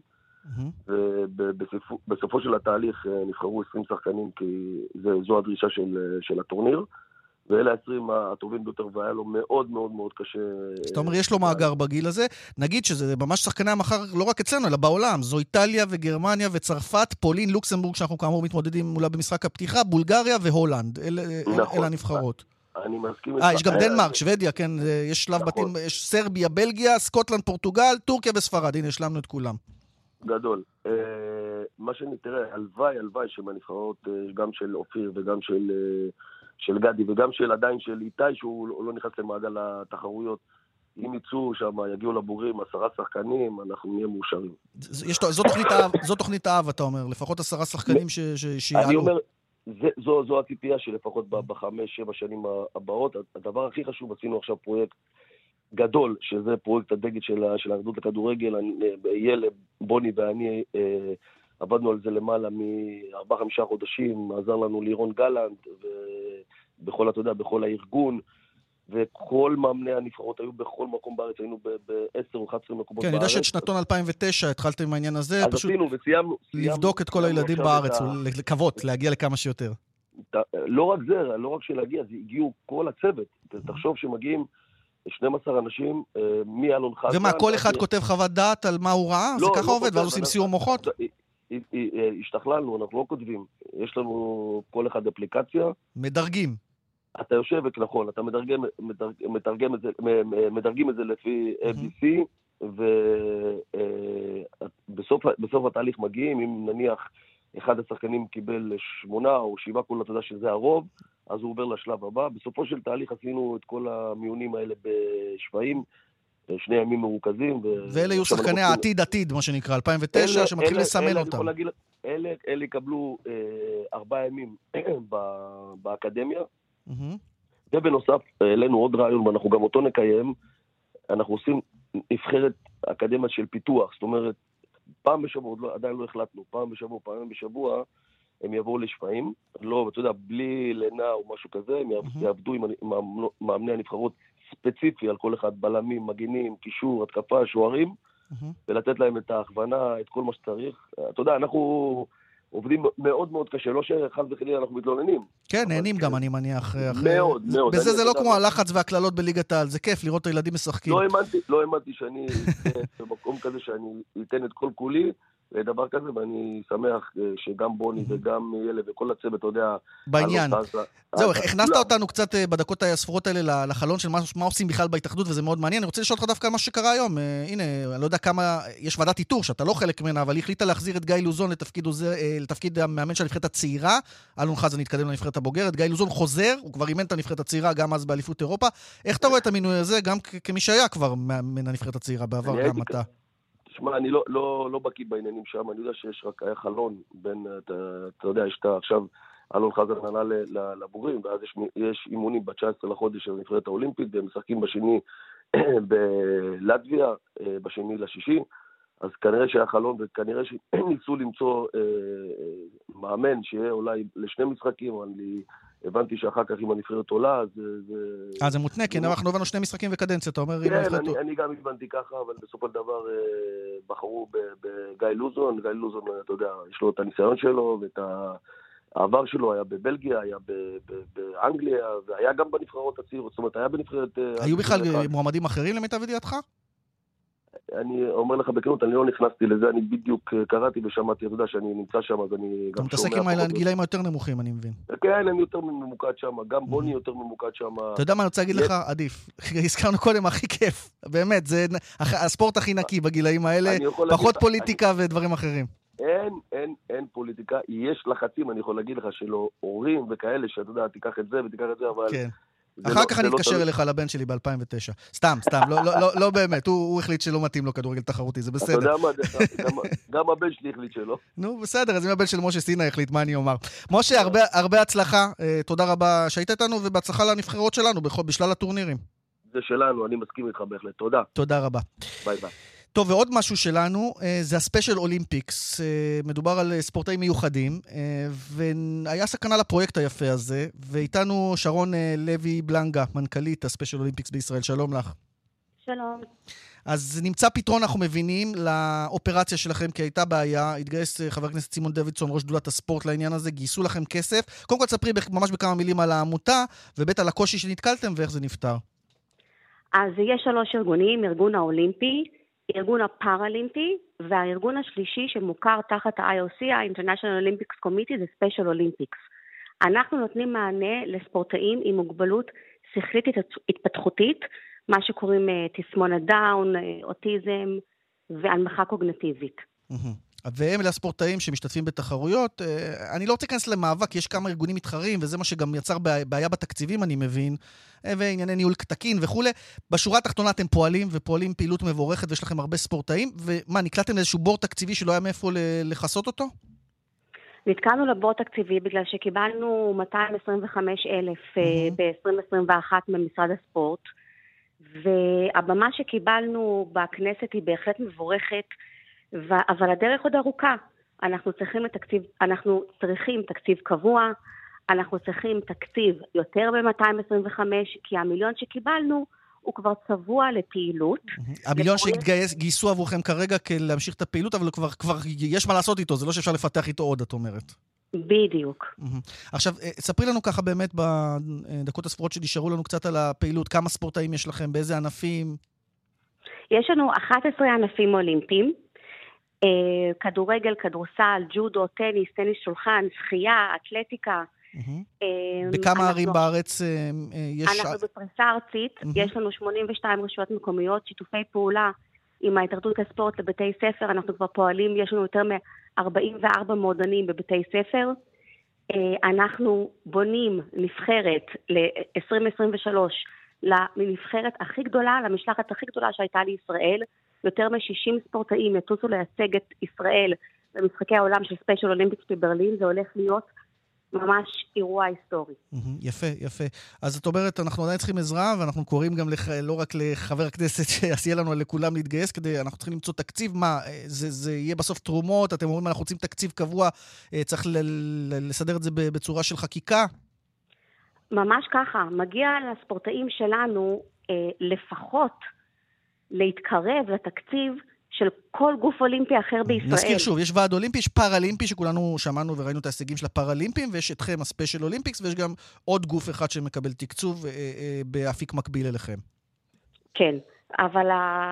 ובסופו של התהליך נבחרו עשרים שחקנים, כי זו הדרישה של, של הטורניר, ואלה העשרים הטובים ביותר, והיה לו מאוד מאוד מאוד קשה. זאת אומרת, יש לו מאגר בגיל הזה. נגיד שזה ממש שחקני המחר לא רק אצלנו, אלא בעולם. זו איטליה וגרמניה וצרפת, פולין, לוקסמבורג, שאנחנו כאמור מתמודדים מולה במשחק הפתיחה, בולגריה והולנד. אלה, נכון. אלה הנבחרות. אני מסכים. אה, יש גם דנמרק, שוודיה, כן, יש שלב בתים, יש סרביה, בלגיה, סקוטלנד, פורטוגל, טורקיה וספרד. הנה, השלמנו את כולם. גדול. מה שאני תראה, הלוואי, הלוואי שמהנבחרות, גם של אופיר וגם של... של גדי, וגם של עדיין של איתי, שהוא לא נכנס למעגל התחרויות. אם יצאו שם, יגיעו לבוגרים, עשרה שחקנים, אנחנו נהיה מאושרים. זו תוכנית האב, זו תוכנית האב, אתה אומר, לפחות עשרה שחקנים שיעלו. אני אומר, זו, זו הציפייה שלפחות בחמש, שבע שנים הבאות. הדבר הכי חשוב, עשינו עכשיו פרויקט גדול, שזה פרויקט הדגל של האחדות לכדורגל. ילד, בוני ואני, עבדנו על זה למעלה מארבעה חמישה חודשים, עזר לנו לירון גלנד, ובכל, אתה יודע, בכל הארגון, וכל מאמני הנבחרות היו בכל מקום בארץ, היינו ב-עשר או אחת עשרה מקומות בארץ. כן, אני יודע שאת שנתון אלפיים ותשע התחלתם עם העניין הזה, פשוט לבדוק את כל הילדים בארץ, לקוות, להגיע לכמה שיותר. לא רק זה, לא רק שלהגיע, זה הגיעו כל הצוות. תחשוב שמגיעים שנים עשר אנשים, מי אלון חזן. ומה, כל אחד כותב חוות דעת על מה הוא ראה? זה ככה עובד, ואז עושים סיור מוחות? השתכללנו, אנחנו לא כותבים. יש לנו כל אחד אפליקציה. מדרגים. אתה יושב, נכון, אתה מדרגם, מתרגם את זה, מדרגים את זה לפי A B C, ובסוף התהליך מגיעים, אם נניח אחד השחקנים קיבל שמונה או שבעה קולות, אתה יודע שזה הרוב, אז הוא עובר לשלב הבא. בסופו של תהליך עשינו את כל המיונים האלה בשבעים, שני ימים מרוכזים. ואלה יהיו שחקני העתיד עתיד, מה שנקרא, אלפיים ותשע, שמתחיל לסמן אותם. אלה יקבלו ארבעה ימים באקדמיה, ובנוסף, אלינו עוד רעיון, ואנחנו גם אותו נקיים, אנחנו עושים נבחרת אקדמיה של פיתוח, זאת אומרת, פעם בשבוע, עדיין לא החלטנו, פעם בשבוע, פעמים בשבוע, הם יבואו לשפעים, לא, אתה יודע, בלי לינה או משהו כזה, הם יעבדו עם מאמני הנבחרות ספציפי על כל אחד, בלמים, מגינים, קישור, התקפה, שוערים, ולתת להם את ההכוונה, את כל מה שצריך. אתה יודע, אנחנו עובדים מאוד מאוד קשה, לא שחס וחלילה אנחנו מתלוננים. כן, נהנים גם, אני מניח. מאוד, מאוד. בזה זה לא כמו הלחץ והכללות בליגת העל, זה כיף לראות את הילדים משחקים. לא האמנתי שאני במקום כזה שאני אתן את כל כולי, לדבר כזה, ואני שמח שגם בוני וגם ילד וכל הצוות, אתה יודע... בעניין. זהו, הכנסת אותנו קצת בדקות הספורות האלה לחלון של מה עושים בכלל בהתאחדות, וזה מאוד מעניין. אני רוצה לשאול אותך דווקא על מה שקרה היום. הנה, אני לא יודע כמה... יש ועדת איתור, שאתה לא חלק ממנה, אבל היא החליטה להחזיר את גיא לוזון לתפקיד המאמן של הנבחרת הצעירה. אלון חזן התקדם לנבחרת הבוגרת. גיא לוזון חוזר, הוא כבר אימן את הנבחרת הצעירה, גם אז באליפות אירופה. איך אתה רואה את המינוי הזה, גם כמי שהיה כבר מאמן הנבחרת הצעירה בעבר, גם אתה? תשמע, אני לא, לא, לא בקיא בעניינים שם, אני יודע שיש רק היה חלון בין, אתה, אתה יודע, יש עכשיו, אלון חזן עלה לבוגרים, ואז יש, יש אימונים ב-תשעה עשר לחודש של הנבחרת האולימפית, והם משחקים בשני בלטביה, בשני לשישי, אז כנראה שהיה חלום, וכנראה שניסו למצוא אה, מאמן שיהיה אולי לשני משחקים, אני הבנתי שאחר כך אם הנבחרת עולה, אז זה... אה, זה מותנה, כי אנחנו הבנו שני משחקים וקדנציה, אתה אומר... כן, אני, אני גם הבנתי ככה, אבל בסופו של דבר אה, בחרו בגיא לוזון, גיא לוזון, אתה יודע, יש לו את הניסיון שלו, ואת העבר שלו, היה בבלגיה, היה באנגליה, והיה גם בנבחרות הצעירות, זאת אומרת, היה בנבחרת... היו בכלל מועמדים אחרים למיטב ידיעתך? אני אומר לך בכנות, אני לא נכנסתי לזה, אני בדיוק קראתי ושמעתי, אתה יודע שאני נמצא שם, אז אני גם שומע... אתה מתעסק עם הגילאים היותר נמוכים, אני מבין. כן, אני יותר ממוקד שם, גם בוני יותר ממוקד שם. אתה יודע מה אני רוצה להגיד לך? עדיף. הזכרנו קודם, הכי כיף. באמת, זה הספורט הכי נקי בגילאים האלה, פחות פוליטיקה ודברים אחרים. אין, אין, אין פוליטיקה, יש לחצים, אני יכול להגיד לך, שלא הורים וכאלה, שאתה יודע, תיקח את זה ותיקח את זה, אבל... כן. אחר כך אני אתקשר אליך לבן שלי ב-אלפיים ותשע. סתם, סתם, לא באמת. הוא החליט שלא מתאים לו כדורגל תחרותי, זה בסדר. אתה יודע מה, גם הבן שלי החליט שלא. נו, בסדר, אז אם הבן של משה סינה החליט, מה אני אומר? משה, הרבה הצלחה, תודה רבה שהיית איתנו, ובהצלחה לנבחרות שלנו בשלל הטורנירים. זה שלנו, אני מסכים איתך בהחלט. תודה. תודה רבה. ביי ביי. טוב, ועוד משהו שלנו, זה הספיישל אולימפיקס. מדובר על ספורטאים מיוחדים, והיה סכנה לפרויקט היפה הזה, ואיתנו שרון לוי בלנגה, מנכ"לית הספיישל אולימפיקס בישראל. שלום לך. שלום. אז נמצא פתרון, אנחנו מבינים, לאופרציה שלכם, כי הייתה בעיה. התגייס חבר הכנסת סימון דוידסון, ראש שדולת הספורט לעניין הזה, גייסו לכם כסף. קודם כל תספרי ממש בכמה מילים על העמותה, ובית על הקושי שנתקלתם ואיך זה נפתר. אז יש שלוש ארגונים, ארגון האולימפי, ארגון הפאראלימפי, והארגון השלישי שמוכר תחת ה-איי או סי, ה-International Olympics Committee, זה Special Olympics. אנחנו נותנים מענה לספורטאים עם מוגבלות שכלית התפתחותית, מה שקוראים תסמונת דאון, אוטיזם והנמכה קוגניטיבית. והם אלה הספורטאים שמשתתפים בתחרויות. אני לא רוצה להיכנס למאבק, יש כמה ארגונים מתחרים, וזה מה שגם יצר בעיה בתקציבים, אני מבין, וענייני ניהול תקין וכו'. בשורה התחתונה אתם פועלים, ופועלים פעילות מבורכת, ויש לכם הרבה ספורטאים, ומה, נקלטתם לאיזשהו בור תקציבי שלא היה מאיפה לחסות אותו? נתקענו לבור תקציבי בגלל שקיבלנו מאתיים עשרים וחמישה אלף ב-עשרים עשרים ואחת ממשרד הספורט, והבמה שקיבלנו בכנסת היא בהחלט מבורכת, אבל הדרך עוד ארוכה. אנחנו צריכים תקציב, אנחנו צריכים תקציב קבוע, אנחנו צריכים תקציב יותר ב-מאתיים עשרים וחמש, כי המיליון שקיבלנו הוא כבר צבוע לפעילות. המיליון שגייסו עבורכם כרגע להמשיך את הפעילות, אבל כבר, כבר יש מה לעשות איתו, זה לא שאפשר לפתח איתו עוד, את אומרת. בדיוק. עכשיו, ספרי לנו ככה באמת בדקות הספורות שנשארו לנו קצת על הפעילות, כמה ספורטאים יש לכם, באיזה ענפים? יש לנו אחד עשר ענפים אולימפיים, כדורגל, כדורסל, ג'ודו, טניס, טניס שולחן, שחייה, אתלטיקה. בכמה ערים בארץ יש... אנחנו בפריסה ארצית, יש לנו שמונים ושתיים רשויות מקומיות, שיתופי פעולה עם ההתאחדות לספורט לבתי ספר, אנחנו כבר פועלים, יש לנו יותר מ-ארבעים וארבעה מועדונים בבתי ספר. אנחנו בונים נבחרת ל-עשרים עשרים ושלוש, לנבחרת הכי גדולה, למשלחת הכי גדולה שהייתה לישראל, יותר מ-שישים ספורטאים יטוסו לייצג את ישראל במשחקי העולם של ספיישל אולימפיקס בברלין, זה הולך להיות ממש אירוע היסטורי. יפה, יפה. אז את אומרת, אנחנו עדיין צריכים עזרה, ואנחנו קוראים גם לח... לא רק לחבר הכנסת שיעשייה לנו לכולם להתגייס, כדי, אנחנו צריכים למצוא תקציב, מה, זה, זה יהיה בסוף תרומות, אתם אומרים, אנחנו רוצים תקציב קבוע, צריך ל... לסדר את זה בצורה של חקיקה? ממש ככה, מגיע לספורטאים שלנו אה, לפחות להתקרב לתקציב של כל גוף אולימפי אחר בישראל. נזכיר שוב, יש ועד אולימפי, יש פאראלימפי, שכולנו שמענו וראינו את ההישגים של הפאראלימפים, ויש אתכם הספיישל אולימפיקס, ויש גם עוד גוף אחד שמקבל תקצוב אה, אה, באפיק מקביל אליכם. כן, אבל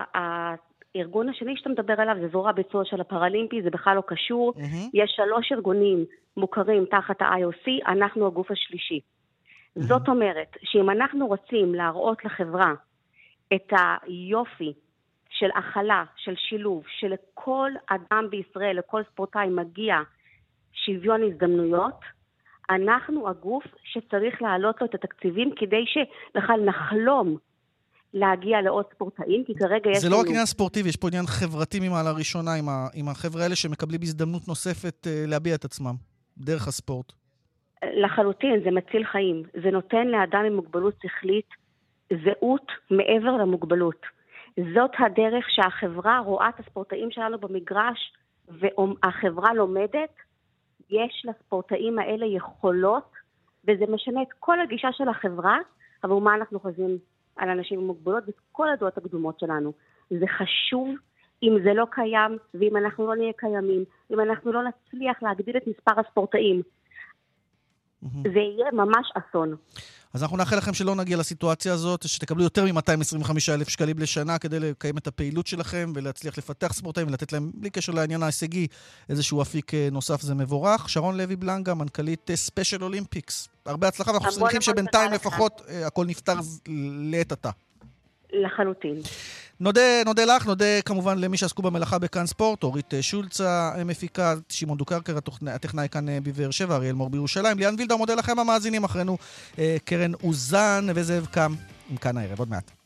הארגון השני שאתה מדבר עליו, זה זרוע ביצוע של הפאראלימפי, זה בכלל לא קשור. Mm-hmm. יש שלוש ארגונים מוכרים תחת ה-איי או סי, אנחנו הגוף השלישי. Mm-hmm. זאת אומרת, שאם אנחנו רוצים להראות לחברה את היופי של הכלה, של שילוב, שלכל אדם בישראל, לכל ספורטאי מגיע שוויון הזדמנויות, אנחנו הגוף שצריך להעלות לו את התקציבים כדי שבכלל נחלום להגיע לעוד ספורטאים, כי כרגע יש... זה לא רק עניין ספורטיבי, יש פה עניין חברתי ממעלה ראשונה, עם, ה, עם החבר'ה האלה שמקבלים הזדמנות נוספת uh, להביע את עצמם, דרך הספורט. לחלוטין, זה מציל חיים. זה נותן לאדם עם מוגבלות שכלית זהות מעבר למוגבלות. זאת הדרך שהחברה רואה את הספורטאים שלנו במגרש, והחברה לומדת, יש לספורטאים האלה יכולות, וזה משנה את כל הגישה של החברה, אבל מה אנחנו חושבים על אנשים עם מוגבלות, וכל הדעות הקדומות שלנו. זה חשוב, אם זה לא קיים, ואם אנחנו לא נהיה קיימים, אם אנחנו לא נצליח להגדיל את מספר הספורטאים, זה יהיה ממש אסון. אז אנחנו נאחל לכם שלא נגיע לסיטואציה הזאת, שתקבלו יותר מ-מאתיים עשרים וחמישה אלף שקלים לשנה כדי לקיים את הפעילות שלכם ולהצליח לפתח ספורטאים ולתת להם, בלי קשר לעניין ההישגי, איזשהו אפיק נוסף, זה מבורך. שרון לוי בלנגה, מנכ"לית ספיישל אולימפיקס. הרבה הצלחה, ואנחנו שמחים שבינתיים לפחות הכל נפתר לעת עתה. לחלוטין. נודה, נודה לך, נודה כמובן למי שעסקו במלאכה בכאן ספורט, אורית שולצה המפיקה, שמעון דוקרקר, הטכנאי כאן בבאר שבע, אריאל מור בירושלים, ליאן וילדר, מודה לכם המאזינים, אחרינו קרן אוזן וזאב קם עם כאן הערב, עוד מעט.